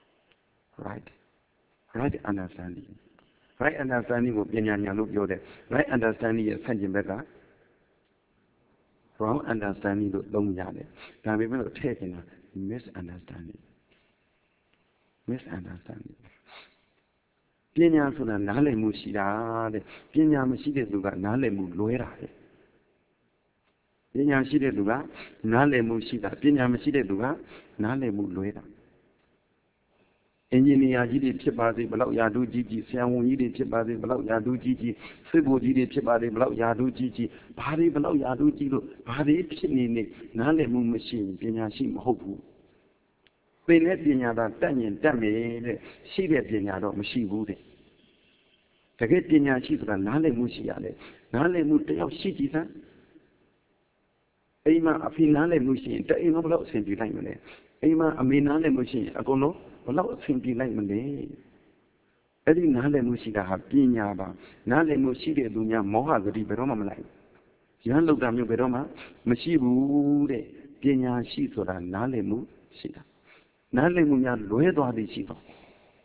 right understanding right understanding ကိုပညာဉာဏ်လို့ပြောတယ် right understanding ရဲ့ဆန့်ကျင်ဘက်က wrong understanding လို့သုံးရတယ်ဒါပေမဲ့လို့ထည့်ချင်တာ misunderstanding ပညာဆိုတာနားလည်မှုရှိတာတဲ့ပညာမရှိတဲ့သူကနားလည်မှုလွဲတာတဲ့ပညာရှိတဲ့သူကနားလည်မှုရှိတာပညာမရှိတဲ့သူကနားလည်မှုလွဲတာအင်ဂျင်နီယာကြီးတွေဖြစ်ပါစေဘလောက်ယာတုကြီးကြီးဆရာဝန်ကြီးတွေဖြစ်ပါစေဘလောက်ယာတုကြီးကြီးစစ်ဗိုလ်ကြီးတွေဖြစ်ပါစေဘလောက်ယာတုကြီးကြီးဘာတွေဘလောက်ယာတုကြီးလို့ဘာတွေဖြစ်နေနားလည်မှုမရှိရင်ပညာရှိမဟုတ်ဘူးသင်တဲ့ပညာသာတက်ရင်တက်မယ်တဲ့ရှိတဲ့ပညာတော့မရှိဘူးတဲ့တကယ်ပညာရှိဆိုတာနားလည်မှုရှိရတယ်နားလည်မှုတယောက်ရှိကြည့်စမ်းအိမ်မှာအဖေနားလည်မှုရှိရင်တအိမ်ကဘလောက်အဆင်ပြေလိုက်မလဲအိမ်မှာအမေနားလည်မှုရှိရင်အကုန်လုံးဘလောက်အဆင်ပြေလိုက်မလဲအဲ့ဒီနားလည်မှုရှိတာဟာပညာပါနားလည်မှုရှိတဲ့သူများမောဟဂတိဘယ်တော့မှမလိုက်ရဟန်းလောက်တာမျိုးဘယ်တော့မှမရှိဘူးတဲ့ပညာရှိဆိုတာနားလည်မှုရှိတာနားလည်မှုများလွဲသွားသည်ရှိတော့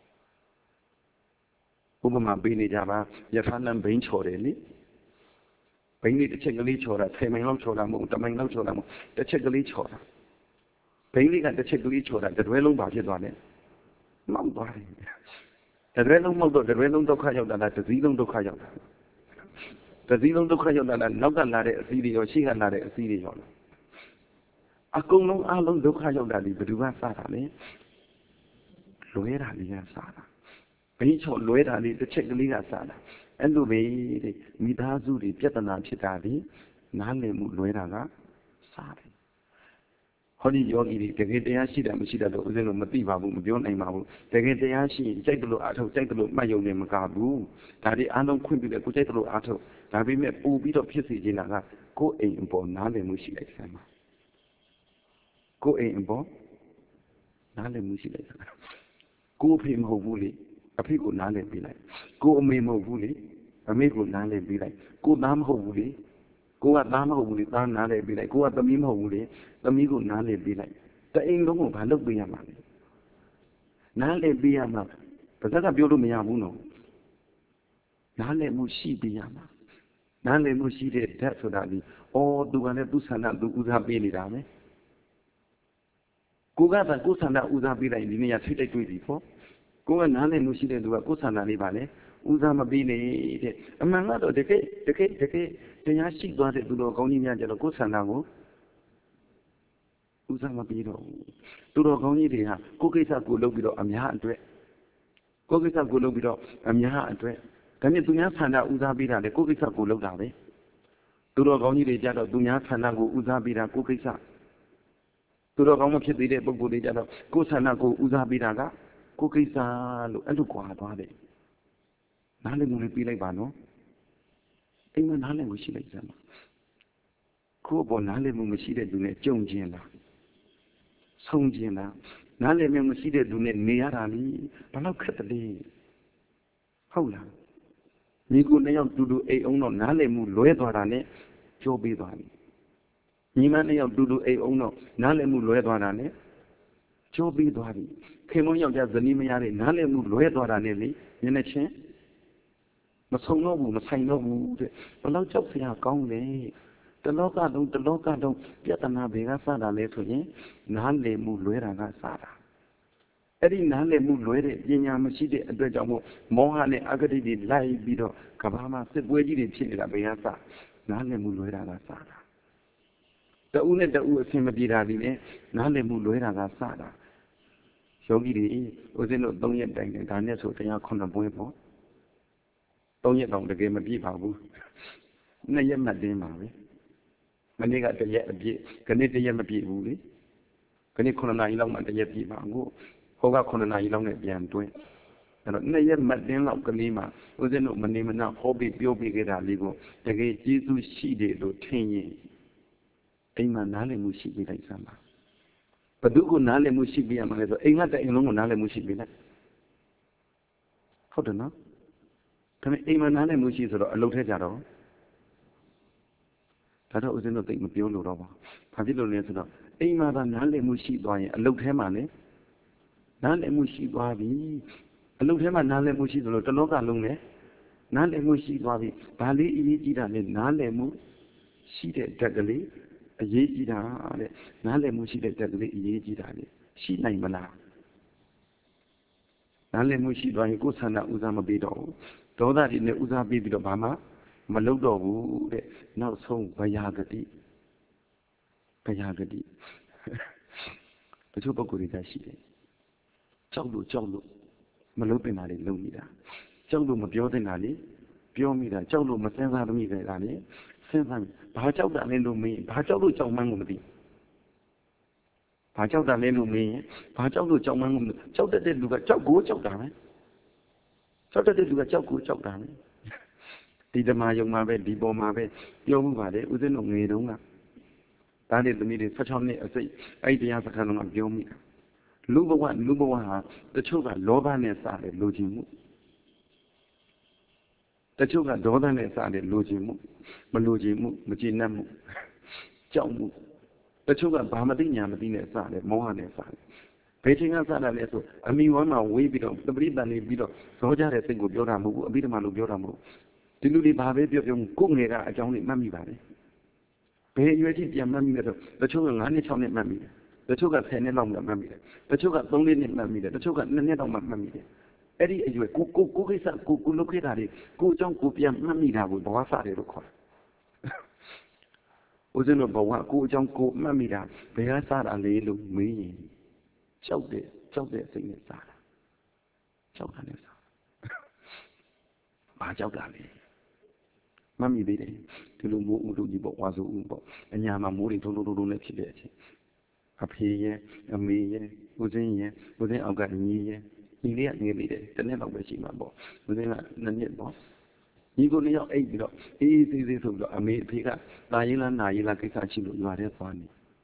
ဥပမာပေးနေကြပါယထာလံဘိန်းချော်တယ်လေဘိန်းလေးတစ်ချက်ကလေးချော်တာ10မိုင်လောက်ချော်တာမဟုတ်10မိုင်လောက်ချော်တာမဟုတ်တစ်ချက်ကလေးချော်တာဘိန်းလေးကတစ်ချက်ကလေးချော်တာတတွဲလုံးပါဖြစ်သွားတယ်မောက်သွားတယ်တတွဲလုံးမောက်တော့တတွဲလုံးဒုက္ခရောက်တာလားတစ်စည်းလုံးဒုက္ခရောက်တာတစ်စည်းလုံးဒုက္ခရောက်တာလားနောက်ကလာတဲ့အစည်းတွေရောရှေ့ကလာတဲ့အစည်းတွေရောအကုန်လုံးအလုံးဒုက္ခရောက်တာဒီဘယ်သူကစတာလဲလွဲတာလေးကစတာဘိန်းချော်လွဲတာလေးတစ်ချက်ကလေးကစတာအဲ့လိုပဲတဲ့မိသားစုတွေပြဿနာဖြစ်တာဒီနားလည်မှုလွဲတာကစတယ်ဟောဒီယောဂီတွေတကယ်တရားရှိတယ်မရှိတယ်တော့ဦးဇင်းတို့မသိပါဘူးမပြောနိုင်ပါဘူးတကယ်တရားရှိရင်ကြိုက်တယ်လို့အားထုတ်ကြိုက်တယ်လို့မှတ်ယုံနေမကဘူးဒါတွေအားလုံးခွင့်ပြုတယ်ကိုကြိုက်တယ်လို့အားထုတ်ဒါပေမဲ့ပူပြီးတော့ဖြစ်စေချင်တာကကိုယ်အိမ်အပေါ်နားလည်မှုရှိလိုက်စမ်းပါကိုယ်အိမ်အပေါ်နားလည်မှုရှိလိုက်စမ်းကိုယ်အဖေမဟုတ်ဘူးလေအဖေကိုနားလည်ပေးလိုက်ကိုယ်အမေမဟုတ်ဘူးလေအမေကိုနားလည်ပေးလိုက်ကိုယ်သားမဟုတ်ဘူးလေကိုကသားမဟုတ်ဘူးလေသားနားလည်ပေးလိုက်ကိုကသမီးမဟုတ်ဘူးလေသမီးကိုနားလည်ပေးလိုက်တအိမ်လုံးကိုဘာလုပ်ပေးရမှာလဲနားလည်ပေးရမှာပါဇက်ကပြောလို့မရဘူးနော်နားလည်မှုရှိပေးရမှာနားလည်မှုရှိတဲ့ဓာတ်ဆိုတာဒီသူကလည်းသူ့ဆန္ဒသူဦးစားပေးနေတာပဲကိုကသာကိုယ်ဆန္ဒဦးစားပေးလိုက်ဒီနေ့ရထိတ်တွေ့ပြီပေါ့ကိုကနားလည်မှုရှိတဲ့သူကကိုယ်ဆန္ဒလေးပါလေဦးစားမပေးနဲ့တဲ့အမှန်ကတော့တကယ်တရားရှိသွားတဲ့သူတော်ကောင်းကြီးများကြတော့ကိုယ်ဆန္ဒကိုဦးစားမပေးတော့ဘူးသူတော်ကောင်းကြီးတွေကကိုယ်ကိစ္စကိုလုပ်ပြီးတော့အများအတွက်ကိုယ်ကိစ္စကိုလုပ်ပြီးတော့အများအတွက်ဒါနဲ့သူများဆန္ဒဦးစားပေးတာလေကိုယ်ကိစ္စကိုလုပ်တာပဲသူတော်ကောင်းကြီးတွေကြတော့သူများဆန္ဒကိုဦးစားပေးတာကိုယ်ကိစ္စသူတော်ကောင်းမဖြစ်သေးတဲ့ပုဂ္ဂိုလ်တွေကြတော့ကိုယ်ဆန္ဒကိုဦးစားပေးတာကကိုယ်ကိစ္စလို့အဲ့လိုကြွားသွားတယ်နားလည်မှုလေးပြီးလိုက်ပါနော်အိမ်မှာနားလည်မှုရှိလိုက်စမ်းပါကိုယ့်အပေါ်နားလည်မှုမရှိတဲ့သူနဲ့ကြုံကျင်လားဆုံးကျင်လားနားလည်မှုမရှိတဲ့သူနဲ့နေရတာလေဘယ်လောက်ခက်တယ်လဲဟုတ်လားမိကိုနှစ်ယောက်တူတူအိမ်အောင်တော့နားလည်မှုလွဲသွားတာနဲ့ကြိုးပေးသွားပြီညီမနှစ်ယောက်တူတူအိမ်အောင်တော့နားလည်မှုလွဲသွားတာနဲ့ကြိုးပေးသွားပြီခင်မုန်းယောက်ျားဇနီးမရတဲ့နားလည်မှုလွဲသွားတာနဲ့လေညနေချင်းမဆုံးတော့ဘူးမဆိုင်တော့ဘူးတဲ့ဘယ်လောက်ကြောက်စရာကောင်းလဲတလောကလုံးပြဿနာတွေကစတာလဲဆိုရင်နားလည်မှုလွဲတာကစတာအဲ့ဒီနားလည်မှုလွဲတဲ့ပညာမရှိတဲ့အတွက်ကြောင့်မို့မောဟနဲ့အဂတိတွေလိုက်ပြီးတော့ကဘာမှာစစ်ပွဲကြီးတွေဖြစ်နေတာဘယ်ကစနားလည်မှုလွဲတာကစတာတဦးနဲ့တဦးအဆင်မပြေတာဒီလေနားလည်မှုလွဲတာကစတာယောဂီတွေဦးဇင်းတို့3ရက်တိုင်တယ်ဒါနဲ့ဆိုတရား9ပွဲပေါ့3ရက်တော့တကယ်မပြည့်ပါဘူး2ရက်မှတ်တင်းပါပဲမနေ့က1ရက်အပြည့်ခဏ1ရက်မပြည့်ဘူးလေခဏ9နာရီလောက်မှ1ရက်ပြည့်ပါအခုဟိုက9နာရီလောက်နဲ့ပြန်တွင်းအဲ့တော့2ရက်မှတ်တင်းလောက်ကလေးမှာဦးဇင်းတို့မနေမနာဟောပြီးပြောပြီးခဲ့တာလေးကိုတကယ်ကျေးဇူးရှိတယ်လို့ထင်ရင်အိမ်မှာနားလည်မှုရှိပြီးလိုက်စမ်းပါဘယ်သူကနားလည်မှုရှိပြီးရမှာလဲဆိုအိမ်ကတအိမ်လုံးကိုနားလည်မှုရှိပြီးလိုက်ဟုတ်တယ်နော်ဒါပေမဲ့အိမ်မှာနားလည်မှုရှိဆိုတော့အလုပ်ထဲကြတော့ဒါတော့ဦးဇင်းတို့သိမပြောလို့တော့ပါဘာဖြစ်လို့လဲဆိုတော့အိမ်မှာသာနားလည်မှုရှိသွားရင်အလုပ်ထဲမှာလည်းနားလည်မှုရှိသွားပြီအလုပ်ထဲမှာနားလည်မှုရှိသလိုတလောကလုံးလည်းနားလည်မှုရှိသွားပြီဘာလေးအရေးကြီးတာလဲနားလည်မှုရှိတဲ့တက်ကလေးအရေးကြီးတာတဲ့နားလည်မှုရှိတဲ့တက်ကလေးအရေးကြီးတာလေရှိနိုင်မလားနားလည်မှုရှိသွားရင်ကိုယ်ဆန္ဒဦးစားမပေးတော့ဘူးဒေါသတွေနဲ့ဦးစားပေးပြီးတော့ဘာမှမလုပ်တော့ဘူးတဲ့နောက်ဆုံးဘယာဂတိတချို့ပုဂ္ဂိုလ်တွေကရှိတယ်ကြောက်လို့မလုပ်တင်တာတွေလုပ်နေတာကြောက်လို့မပြောတင်တာလေပြောမိတာကြောက်လို့မစဉ်းစားမိတာလေစဉ်းစားဘာကြောက်တာလဲလို့မေးဘာကြောက်လို့ကြောက်မှန်းကိုမသိဘာကြောက်တာလဲလို့မေးရင်ဘာကြောက်လို့ကြောက်မှန်းကိုမသိကြောက်တဲ့လူကကြောက်ကိုကြောက်တာပဲကြောက်တဲ့လူကကြောက်ကိုကြောက်တာပဲဒီဓမ္မယုံမှာပဲဒီပေါ်မှာပဲပြောမှုပါလေဦးဇင်းတို့ငယ်တုန်းကဒါနဲ့သမီးတွေ16နှစ်အစိတ်အဲ့ဒီတရားစကားလုံးကပြောမိတာလူဘဝဟာတချို့ကလောဘနဲ့စတယ်လိုချင်မှုတချို့ကဒေါသနဲ့စတယ်လိုချင်မှုမလိုချင်မှုမကျေနပ်မှုကြောက်မှုတချို့ကဘာမသိညာမသိနဲ့စတယ်မောဟနဲ့စတယ်ဘယ်ချိန်ကစတာလဲဆိုအမိဝမ်းမှာဝေးပြီးတော့တပရိသန်နေပြီးတော့ဇောကြတဲ့စိတ်ကိုပြောတာမဟုတ်ဘူးအဘိဓမ္မာလို့ပြောတာမဟုတ်ဒီလူတွေဘာပဲပြောကိုယ်ငယ်ကအကြောင်းလေးမှတ်မိပါတယ်ဘယ်အရွယ်ကြီးပြန်မှတ်မိလဲဆိုတချို့က9နှစ်6နှစ်မှတ်မိတယ်တချို့က10နှစ်လောက်မှတ်မိတယ်တချို့က3နှစ်မှတ်မိတယ်တချို့က2နှစ်လောက်မှတ်မိတယ်အဲ့ဒီအရွယ်ကိုကိစ္စကိုလုပ်ခဲ့တာတွေကိုအကြောင်းကိုပြန်မှတ်မိတာကိုဘဝစားတယ်လို့ခေါ်တယ်ဦးဇင်းတို့ဘဝကိုအကြောင်းကိုမှတ်မိတာဘယ်ကစားတာလဲလို့မေးရင်ကြောက်တဲ့စိတ်နဲ့စားတာကြောက်တာနဲ့စားဘာကြောက်တာလဲမှတ်မိသေးတယ်ဒီလိုမိုးဦးလူကြီးပေါ့ဝါဆိုဦးပေါ့အညာမှာမိုးတွေထုံထုံနဲ့ဖြစ်တဲ့အချိန် a pay, a me, within our garden, nearly the name of the Shimabo, within the net boss. You go near 8 below, easy to a made picker, Naila Kikachi, you are funny.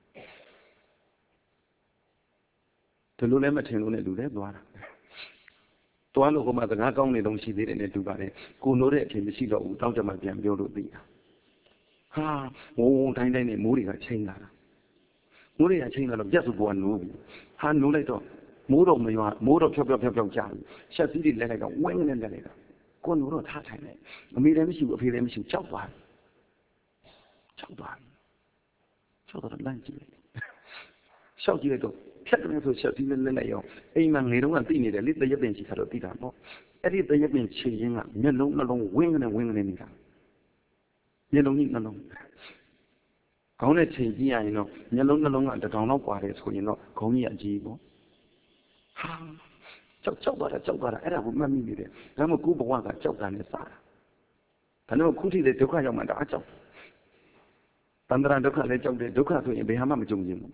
To Lulematin, do that one. To all of them, the Nagong don't see it in the Dubai, who know that in the Shilo, without the Magian Bureau. Ah, oh, tiny Moody a chain. Moody a chain of just one movie. Han no later. Modo me are, Modo Chop, shall see it like a wing and the later. Go no tatane. A million issue of him, she chop one. Chop one. So that lunch. Shout you go. Second to shut in the layo. A man, they don't think it a little yabin she had a bit more. A little yabin changing up, yellow along wing and wing and yellow in along. Only changing, I know, yellow along at the town of Quarries, who you know, Coney at Jibo. Ha! Chop, I would mammy it. I'm a good one that chopped on the side. I know Kuti the Duka of my daughter. Pandra Duka, they chopped the Duka to Behama Jung.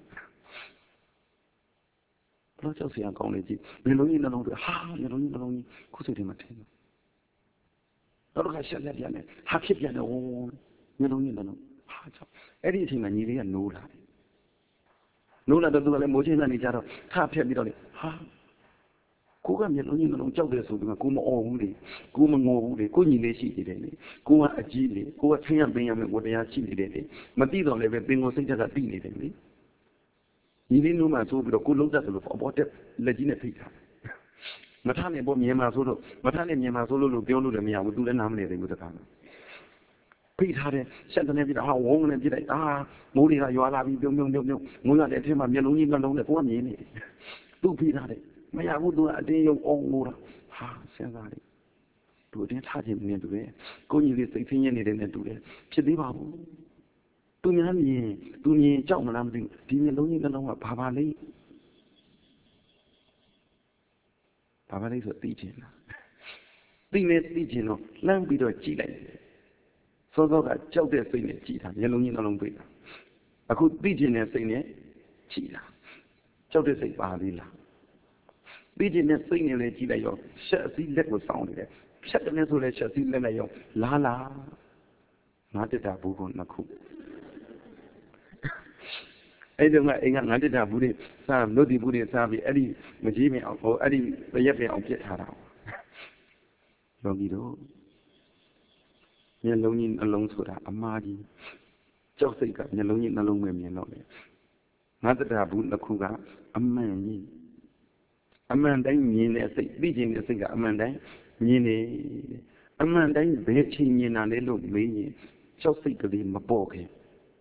Not just young college, belonging along the ha, belonging along Kusi Martin. Not I said that Yanet, Hakip Yan, belonging along. Anything I need and no lie. No lie to do a motion and each other, tap here, ha. Kuga belonging along Joggers who Kuma only, Kuma Mowley, Kuni Lady, Kuma Agili, Kua Trian Benjamin, what they are cheated. Matido never been was said that being it. You didn't know my soul, but a good look at the about it, Legina Peter. Matani bought me Masolo, Matani Masolo, Biolo, and me, I would do the nominating with the family. Peter had said the name how long and did Moody, you are having no, Mula let him have yellow in alone at 1 minute. Do Peter had it. May I would do a day of all more. Ha, said I. Do it, had him near to there. Go you this thing in it and do it. Chidiba. Tu nhiên trong mà làm gì thì nhiên đối như nó là bà lấy rồi tí tiền nó làm bị rồi chỉ lại sau đó cả châu để xây này chỉ thằng nhiên đối như nó làm bị à cứ tí tiền này xây này chỉ là châu để xây bà đi là tí tiền này xây này chỉ là yo sẽ xí lết của sau này sẽ cái này rồi là sẽ xí lết này yo lá ngã để ta bù con nó khúc ấy đừng lại ngã để ta bù đi sao nó đi bù đi sao vì ấy đi mà chỉ mẹ ông ấy đi bây giờ mẹ ông chết thà đâu rồi gì đó nhân long nhìn long sụt à amma đi cháu xây cả nhân long nhìn long mềm nhân long này ngã để ta bù nó khúc cả amma đánh nhìn này xây đi trên này xây cả amma đánh nhìn này amma đánh bé chi nhìn nào để lụm mấy nhỉ cháu xây cái gì mà bỏ cái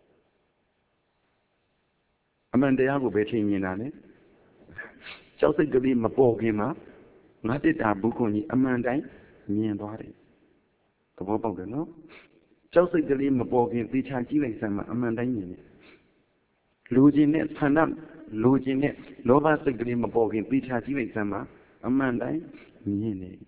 amma đánh của bé chi nhìn nào đấy cháu xây cái gì mà bỏ cái mà ngã để ta bù con nhỉ amma đánh nhìn đó đấy có bao giờ nó cháu xây cái gì mà bỏ cái thì cha chỉ lại xem mà amma đánh nhìn lưu chín này phản đam lưu chín này lô ba xây cái gì mà bỏ cái thì cha chỉ lại xem mà amma đánh nhìn này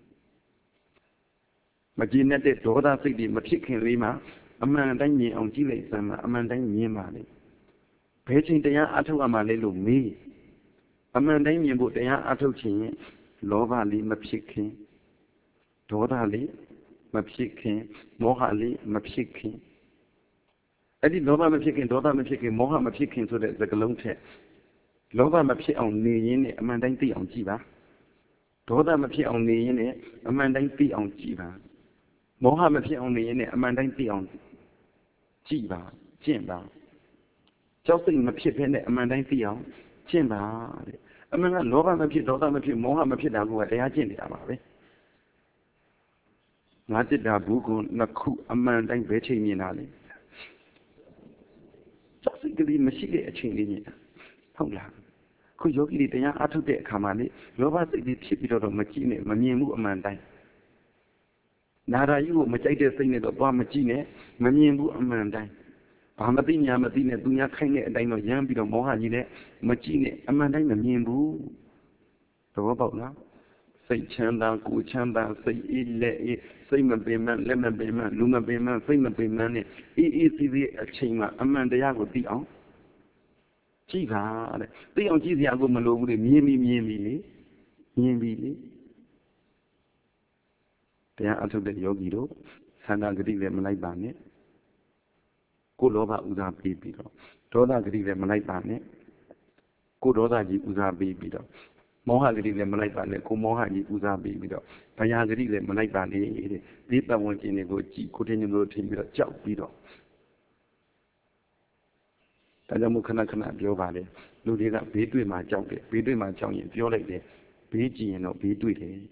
mà chỉ nên để đồ đa xây đi mà thiết hiện đi mà amma đánh nhìn ông chỉ lấy xem mà amma đánh nhìn mà đấy bé chínhတရားအထောက်အမှလေးလို့မေးအမှန်တိုင်းမြင်ဖို့တရားအထုတ်ခြင်းလောဘလေးမဖြစ်ခင်ဒေါသလေးမဖြစ်ခင်မောဟလေးမဖြစ်ခင်အဲ့ဒီလောဘမဖြစ်ခင်ဒေါသမဖြစ်ခင်မောဟမဖြစ်ခင်ဆိုတဲ့စကားလုံးထက်လောဘမဖြစ်အောင်နေရင်းနဲ့အမှန်တိုင်းသိအောင်ကြည့်ပါဒေါသမဖြစ်အောင်နေရင်းနဲ့အမှန်တိုင်းသိအောင်ကြည့်ပါမောဟမဖြစ်အောင်နေရင်အမှန်တိုင်းသိအောင်ကြည့်ပါကျင့်ပါကြောက်စိတ်မဖြစ်ဘဲနဲ့အမှန်တိုင်းသိအောင်ကျင့်ပါတဲ့အမှန်ကလောဘမဖြစ်ဒေါသမဖြစ်မောဟမဖြစ်တာကတရားကျင့်နေတာပါပဲငါจิตတာဘူးကိုနှစ်ခုအမှန်တိုင်းပဲချိန်မြင်တာလေကြောက်စိတ်ကလေးမရှိတဲ့အချိန်လေးမြင်တာဟုတ်လားခုယောဂီတွေတရားအထုတ်တဲ့အခါမှာလေလောဘစိတ်ကြီးဖြစ်ပြီးတော့မကြည့်နဲ့မမြင်ဘူးအမှန်တိုင်းနာရာယူကိုမကြိုက်တဲ့စိတ်နဲ့တော့သွားမကြည့်နဲ့မမြင်ဘူးအမှန်တိုင်းဘာမသိညာမသိနဲ့သူများခိုင်းတဲ့အတိုင်းတော့ရမ်းပြီးတော့မောဟကြီးနဲ့မကြည့်နဲ့အမှန်တိုင်းမမြင်ဘူးသဘောပေါက်လားစိတ်ချမ်းသာကိုယ်ချမ်းသာစိတ်အေးလက်အေးစိတ်မပင်မလက်မပင်မလူမပင်မစိတ်မပင်မနဲ့အေးအေးသေးသေးအချိန်မှာအမှန်တရားကိုသိအောင်ကြည့်ပါတဲ့သိအောင်ကြည့်စရာကိုမလိုဘူးလေမြင်ပြီလေမြင်ပြီလေတရားအထုတ်တဲ့ယောဂီတို့သန္တာဂတိလည်းမလိုက်ပါနဲ့ကိုလောဘဥစားပေးပြီးတော့ဒေါသဂတိလည်းမလိုက်ပါနဲ့ကိုဒေါသကြီးဥစားပေးပြီးတော့မောဟဂတိလည်းမလိုက်ပါနဲ့ကိုမောဟကြီးဥစားပေးပြီးတော့ဗျာဂတိလည်းမလိုက်ပါနဲ့တဲ့ဒီပတ်ဝန်းကျင်တွေကိုကြည့်ကိုတင်မျိုးထင်ပြီးတော့ကြောက်ပြီးတော့ဒါကြောင့်မို့ခဏပြောပါလေလူတွေကဘေးတွေ့မှကြောက်တယ်ဘေးတွေ့မှကြောက်ရင်ပြောလိုက်တယ်ဘေးကြည့်ရင်တော့ဘေးတွေ့တယ်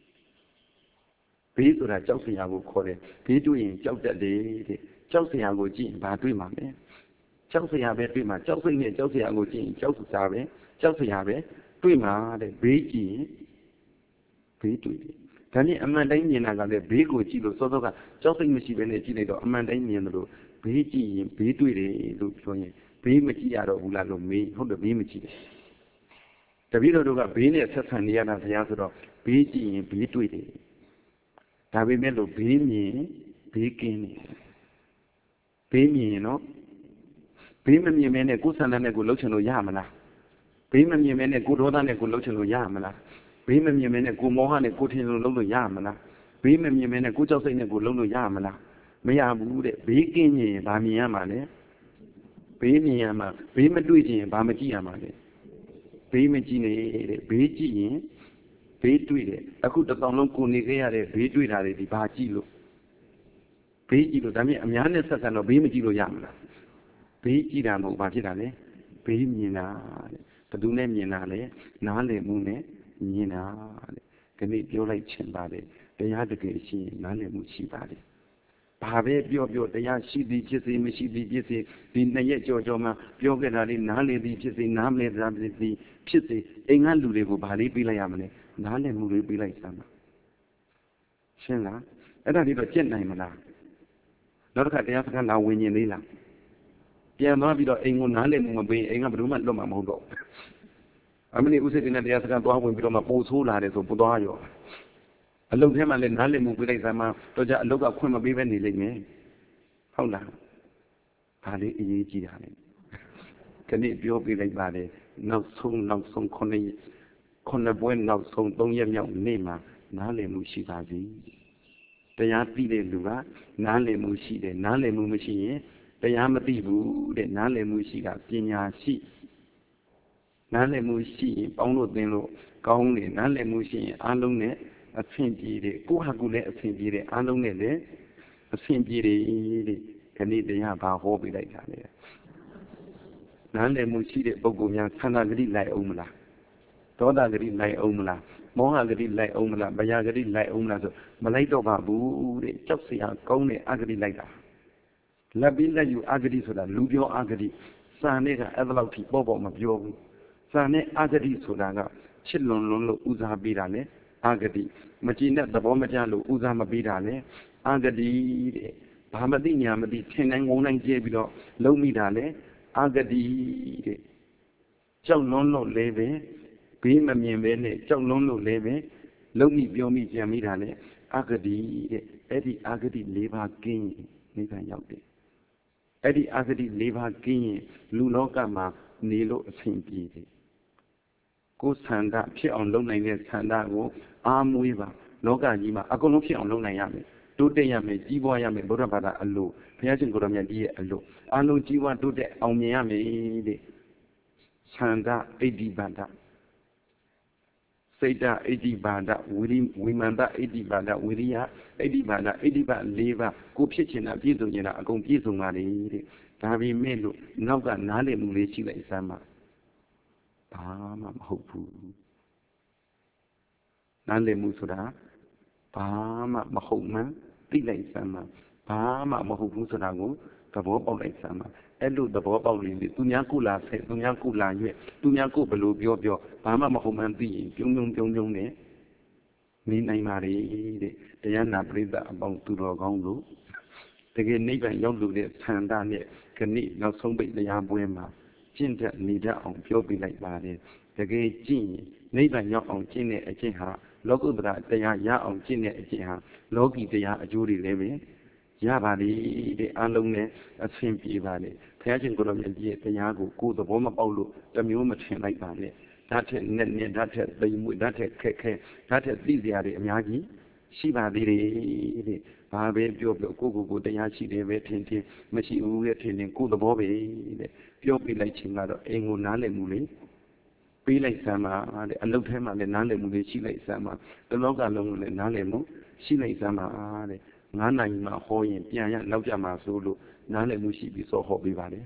ဘေးဆိုတာကြောက်စရာကိုခေါ်တယ်ဘေးတွေ့ရင်ကြောက်တတ်တယ်တဲ့ကြောက်စရာကိုကြည့်ရင်ဘာတွေ့မှာလဲကြောက်စရာပဲတွေ့မှာကြောက်စိတ်နဲ့ကြောက်စရာကိုကြည့်ရင်ကြောက်စရာပဲတွေ့မှာတဲ့ဘေးကြည့်ရင်ဘေးတွေ့တယ်ဒါနဲ့အမှန်တိုင်းမြင်တာကလည်းဘေးကိုကြည့်လို့စောစောကကြောက်စိတ်မရှိဘဲနဲ့ကြည့်လိုက်တော့အမှန်တိုင်းမြင်တယ်လို့ဘေးကြည့်ရင်ဘေးတွေ့တယ်လို့ပြောရင်ဘေးမကြည့်ရတော့ဘူးလားလို့မေးဟုတ်တယ်ဘေးမကြည့်တယ်တပည့်တော်တို့ကဘေးနဲ့ဆက်ဆံနေရတာဘုရားဆိုတော့ဘေးကြည့်ရင်ဘေးတွေ့တယ်ဒါပေမဲ့လို့ဘေးမြင်ဘေးကင်းနေဘေးမြင်နော်ဘေးမမြင်မဲနဲ့ကိုယ်ဆန္ဒနဲ့ကိုလှုပ်ချင်လို့ရမလားဘေးမမြင်မဲနဲ့ကိုဒေါသနဲ့ကိုလှုပ်ချင်လို့ရမလားဘေးမမြင်မဲနဲ့ကိုမောဟနဲ့ကိုထင်လို့လှုပ်လို့ရမလားဘေးမမြင်မဲနဲ့ကိုကြောက်စိတ်နဲ့ကိုလှုပ်လို့ရမလားမရဘူးတဲ့ဘေးကင်းရင်ဗာမြင်ရမှာလဲဘေးမြင်ရမှာဘေးမတွေ့ခြင်းဗာမကြည့်ရမှာလဲဘေးမကြည့်နေတဲ့ဘေးကြည့်ရင်ဘေးတွေ့တယ်အခုတစ်တောင်လုံးကိုနေခဲ့ရတဲ့ဘေးတွေ့တာတွေဒီဘာကြည့်လို့ဘေးကြည့်လို့ဒါမြင်အများနဲ့ဆက်ဆံတော့ဘေးမကြည့်လို့ရမလားဘေးကြည့်တာမဟုတ်ဘာဖြစ်တာလဲဘေးမြင်တာတဲ့ဘယ်သူနဲ့မြင်တာလဲနားလည်မှုနဲ့မြင်တာတဲ့ဒီနေ့ပြောလိုက်ချင်ပါတယ်တရားတကယ်ရှိရင်နားလည်မှုရှိပါတယ်ဘာပဲပြောတရားရှိသည်ဖြစ်စေမရှိသည်ဖြစ်စေဒီနှစ်ရက်ကြောမှပြောခဲ့တာလေးနားလည်သည်ဖြစ်စေနားမလည်တာဖြစ်စေအိမ်ကလူတွေကိုဘာလေးပေးလိုက်ရမလဲနားလည်မှုတွေပေးလိုက်စမ်းပါရှင်းလားအဲ့ဒါလေးတော့ကြက်နိုင်မလားနောက်တစ်ခါတရားစကားလာဝင်ရင်လေးလားပြန်သွားပြီးတော့အိမ်ကိုနားလည်မှုမပေးအိမ်ကဘယ်သူမှလွတ်မှာမဟုတ်တော့အမလီဥစိတ်နဲ့တရားစကားသွားဝင်ပြီးတော့မှပို့ဆိုးလာတယ်ဆိုပို့သွားရောအလုပ်ထဲမှာလည်းနားလည်မှုပေးလိုက်စမ်းမှတော့ကြအလုပ်ကခွင့်မပေးဘဲနေလိမ့်မယ်ဟုတ်လားဒါလေးအရေးကြီးတာလေဒီနေ့ပြောပြလိုက်ပါလေနောက်ဆုံးခုနှစ်ပွဲနောက်ဆုံး3ရက်မြောက်နေ့မှာနားလည်မှုရှိပါစေတရားသိတဲ့လူကနားလည်မှုရှိတယ်နားလည်မှုမရှိရင်တရားမသိဘူးတဲ့နားလည်မှုရှိတာပညာရှိနားလည်မှုရှိရင်ပေါင်းလို့သင်လို့ကောင်းတယ်နားလည်မှုရှိရင်အားလုံးနဲ့အဆင်ပြေတယ်ကိုယ့်ဟာကိုယ်လည်းအဆင်ပြေတယ်အားလုံးနဲ့လည်းအဆင်ပြေတယ်တဲ့ခဏတရားဘာဟောပြလိုက်တာလဲနားလည်မှုရှိတဲ့ပုဂ္ဂိုလ်များခန္ဓာဂတိလိုက်အောင်မလားဒေါသဂတိလိုက်အောင်မလားမောဟဂတိလိုက်အောင်မလားဗျာဂတိလိုက်အောင်မလားဆိုမလိုက်တော့ပါဘူးတဲ့ကြောက်စရာကောင်းတဲ့အဂတိလိုက်တာလက်ပြီးလက်ယူအဂတိဆိုတာလူပြောအဂတိစာနဲ့ကအဲ့လောက်ထိပေါ့မပြောဘူးစာနဲ့အဂတိဆိုတာကချစ်လွန်လို့ဦးစားပေးတာလေအဂတိမကြည်နဲ့သဘောမကျလို့ဦးစားမပေးတာလေအဂတိတဲ့ဘာမသိညာမသိထင်တိုင်းငုံတိုင်းကျဲပြီးတော့လုံးမိတာလေအဂတိတဲ့ကြောက်လွန်းလို့လည်းပဲဘေးမမြင်ပဲနဲ့ကြောက်လွန်းလို့လည်းပဲလုံးမိပြောမိကြံမိတာလေအဂတိတဲ့အဲ့ဒီအဂတိ၄ပါးကင်းရင်နိဗ္ဗာန်ရောက်တယ်အဲ့ဒီအဂတိ၄ပါးကင်းရင်လူလောကမှာနေလို့အဆင်ပြေတယ်ကိုယ်ဆန္ဒဖြစ်အောင်လုပ်နိုင်တဲ့ဆန္ဒကိုအားမွေးပါလောကကြီးမှာအကုန်လုံးဖြစ်အောင်လုပ်နိုင်ရမယ်တိုးတက်ရမယ်ကြီးပွားရမယ်ဘုရားဘာသာအလို့ဘုရားရှင်ကိုယ်တော်မြတ်ကြီးရဲ့အလို့အားလုံးကြီးပွားတိုးတက်အောင်မြင်ရမယ်တဲ့ဆန္ဒဣတိပါဒစိတ်ဓာတ်ဣတိပါဒဝိမာန်တဣတိပါဒဝိရိယဣတိပါဒဣတိပါ၄ပါးကိုဖြစ်ချင်တာပြည့်စုံနေတာအကုန်ပြည့်စုံပါလေတဲ့ဒါပေမဲ့လို့နောက်ကနားလည်မှုလေးရှိလိုက်စမ်းပါဘာမှမဟုတ်ဘူးနားလည်မှုဆိုတာဘာမှမဟုတ်မှန်းသိလိုက်စမ်းပါဘာမှမဟုတ်ဘူးဆိုတာကိုသဘောပေါက်လိုက်စမ်းပါအဲ့လိုသဘောပေါက်ရင်သူများကုလာဆဲသူများကုလာရွက်သူများကိုဘယ်လိုပြောဘာမှမဟုတ်မှန်းသိရင်ပြုံးနဲ့နေနိုင်ပါလေတဲ့တရားနာပရိသတ်အပေါင်းသူတော်ကောင်းတို့တကယ်နိဗ္ဗာန်ရောက်လို့တဲ့ဆန္ဒနဲ့ခဏနောက်ဆုံးပိတ်တရားပွဲမှာကျင့်တဲ့နေတတ်အောင်ပြောပြလိုက်ပါတယ်တကယ်ကျင့်ရင်နိဗ္ဗာန်ရောက်အောင်ကျင့်တဲ့အကျင့်ဟာလောကုတ္တရာတရားရအောင်ကျင့်တဲ့အကျင့်ဟာလောကီတရားအကျိုးတွေလည်းပဲရရပါလေတဲ့အလုံးနဲ့အဆင်ပြေပါလေဘုရားရှင်ကိုယ်တော်မြတ်ကြီးရဲ့တရားကိုသဘောမပေါက်လို့တစ်မျိုးမထင်လိုက်ပါနဲ့ဓာတ်ထက်နဲ့ဓာတ်ထက်သိမ်မွေ့ဓာတ်ထက်ခက်ခဲဓာတ်ထက်သိစရာတွေအများကြီးရှိပါသေးတယ်တဲ့ဘာပဲပြောကိုတရားရှိတယ်ပဲထင်မရှိဘူးရဲ့ထင်ကိုယ်သဘောပဲတဲ့ပြောပြလိုက်ခြင်းကတော့အိမ်ကိုနားလည်မှုလေပေးလိုက်စမ်းပါတဲ့အလုတ်ထဲမှာလည်းနားလည်မှုလေးရှိလိုက်စမ်းပါတလောကလုံးကိုလည်းနားလည်မှုရှိလိုက်စမ်းပါတဲ့9 နိုင်မှဟောရင်ပြန်ရနောက်ကြမှာဆိုလို့နားလည်မှုရှိပြီးစောဟောပေးပါလေ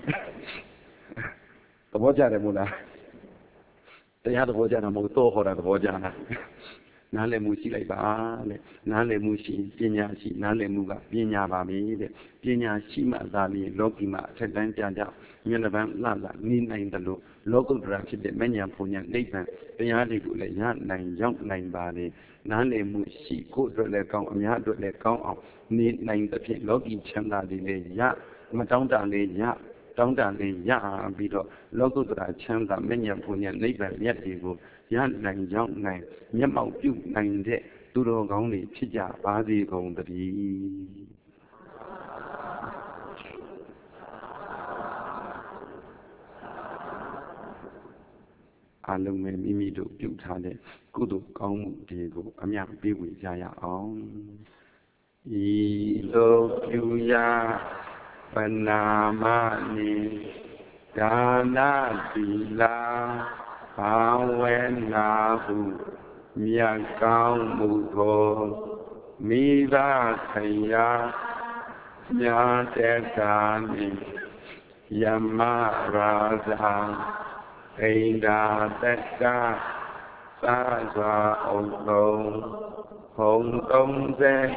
သဘောကျတယ်မို့လားတရားသဘောကျတာမဟုတ်သောဟောတာသဘောကျတာနားလည်မှုရှိလိုက်ပါတဲ့နားလည်မှုရှိပညာရှိနားလည်မှုကပညာပါပဲတဲ့ပညာရှိမှသာလျှင်လောကီမှာအထက်တန်းကြကြမျက်နှာပန်းလှနေနိုင်တယ်လို့လောကုတ္တရာဖြစ်တဲ့မဉ္ဇဉ်ဘုံညာနိဗ္ဗာန်တရားတွေကိုလည်းရနိုင်ရောက်နိုင်ပါလေနားလည်မှုရှိကိုယ်အတွက်လည်းကောင်းအများအတွက်လည်းကောင်းအောင်နေနိုင်တဲ့ဖြင့်လောကီချမ်းသာတွေလည်းရမတောင်းတလည်းရတောင်းတလည်းရပြီးတော့လောကုတ္တရာချမ်းသာမဉ္ဇဉ်ဘုံညာနိဗ္ဗာန်မြတ်တွေကိုရနိုင်ရောက်နိုင်မျက်မှောက်ပြုနိုင်တဲ့သူတော်ကောင်းတွေဖြစ်ကြပါစေကုန်သတည်းအလုံးမဲ့မိမိတို့ပြုထားတဲ့ကုသိုလ်ကောင်းမှုတွေကိုအမြတ်ပေးဝေကြရအောင်ဤလိုပြုရာပနာမနိဒါနသီလာဘာဝေနာဟုမြတ်ကောင်းမှုကိုမိဘခရာမြတ်တဲ့ကာနိယမရာဇာဣန္ဒာတက္ကသာစွာအောင်လုံးဟုံ30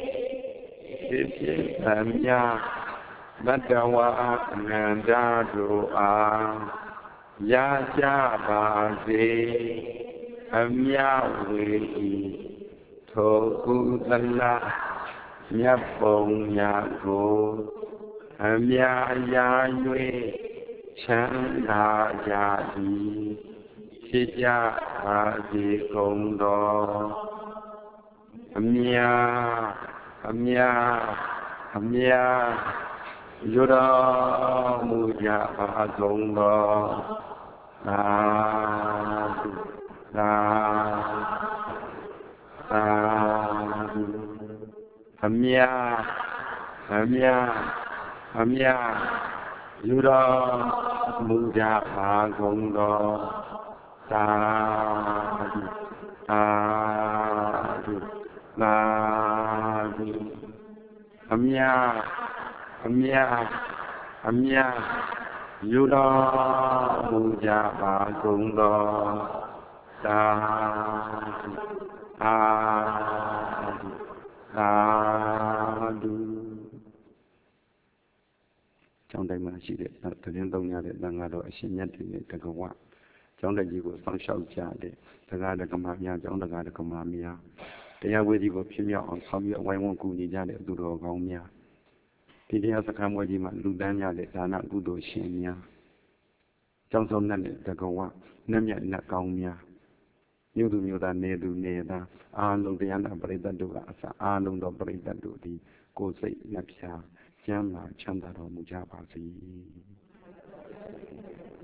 ဖြစ်အမြတ်ဘတ်တဝါအနန္တတို့အားရကြပါစေအမြဝေဤထိုကုသလမြတ်ပုံညာကိုအမြရာ၍ချမ်းသာကြသည်ဖြစ်ကြပါစေကုန်တော်အမြယူတော်မူကြပါကုန်တော်သာဓုသာဓုအမြယူတော်မူကြပါကုန်တော်သာဓုသာဓုသာဓုအမြယူတော်မူကြပါကုန်တော်သာဓုသာဓုသာဓုကျောင်းတိုင်းမှာရှိတဲ့သတင်းသုံးရတဲ့သံဃာတော်အရှင်မြတ်တွေနဲ့တက္ကဝကျောင်းတိုက်ကြီးကိုစောင့်ရှောက်ကြတဲ့တရားဓမ္မများကျောင်းတရားဓမ္မများတရားဝေဒီကိုဖြစ်မြောက်အောင်ဆောင်ရွက်ဝိုင်းဝန်းကူညီကြတဲ့သူတော်ကောင်းများဒီတရားစခန်းပွဲကြီးမှာလူတန်းများတဲ့ဒါနကုသိုလ်ရှင်များကျောင်းဆောင်တဲ့တက္ကဝနတ်မြတ်နတ်ကောင်းများမြို့သူမြို့သားနေသူနေသားအားလုံးတရားနာပရိသတ်တို့ကအစအားလုံးသောပရိသတ်တို့ဒီကိုယ်စိတ်နှပြချမ်းသာချမ်းသာတော်မူကြပါစေ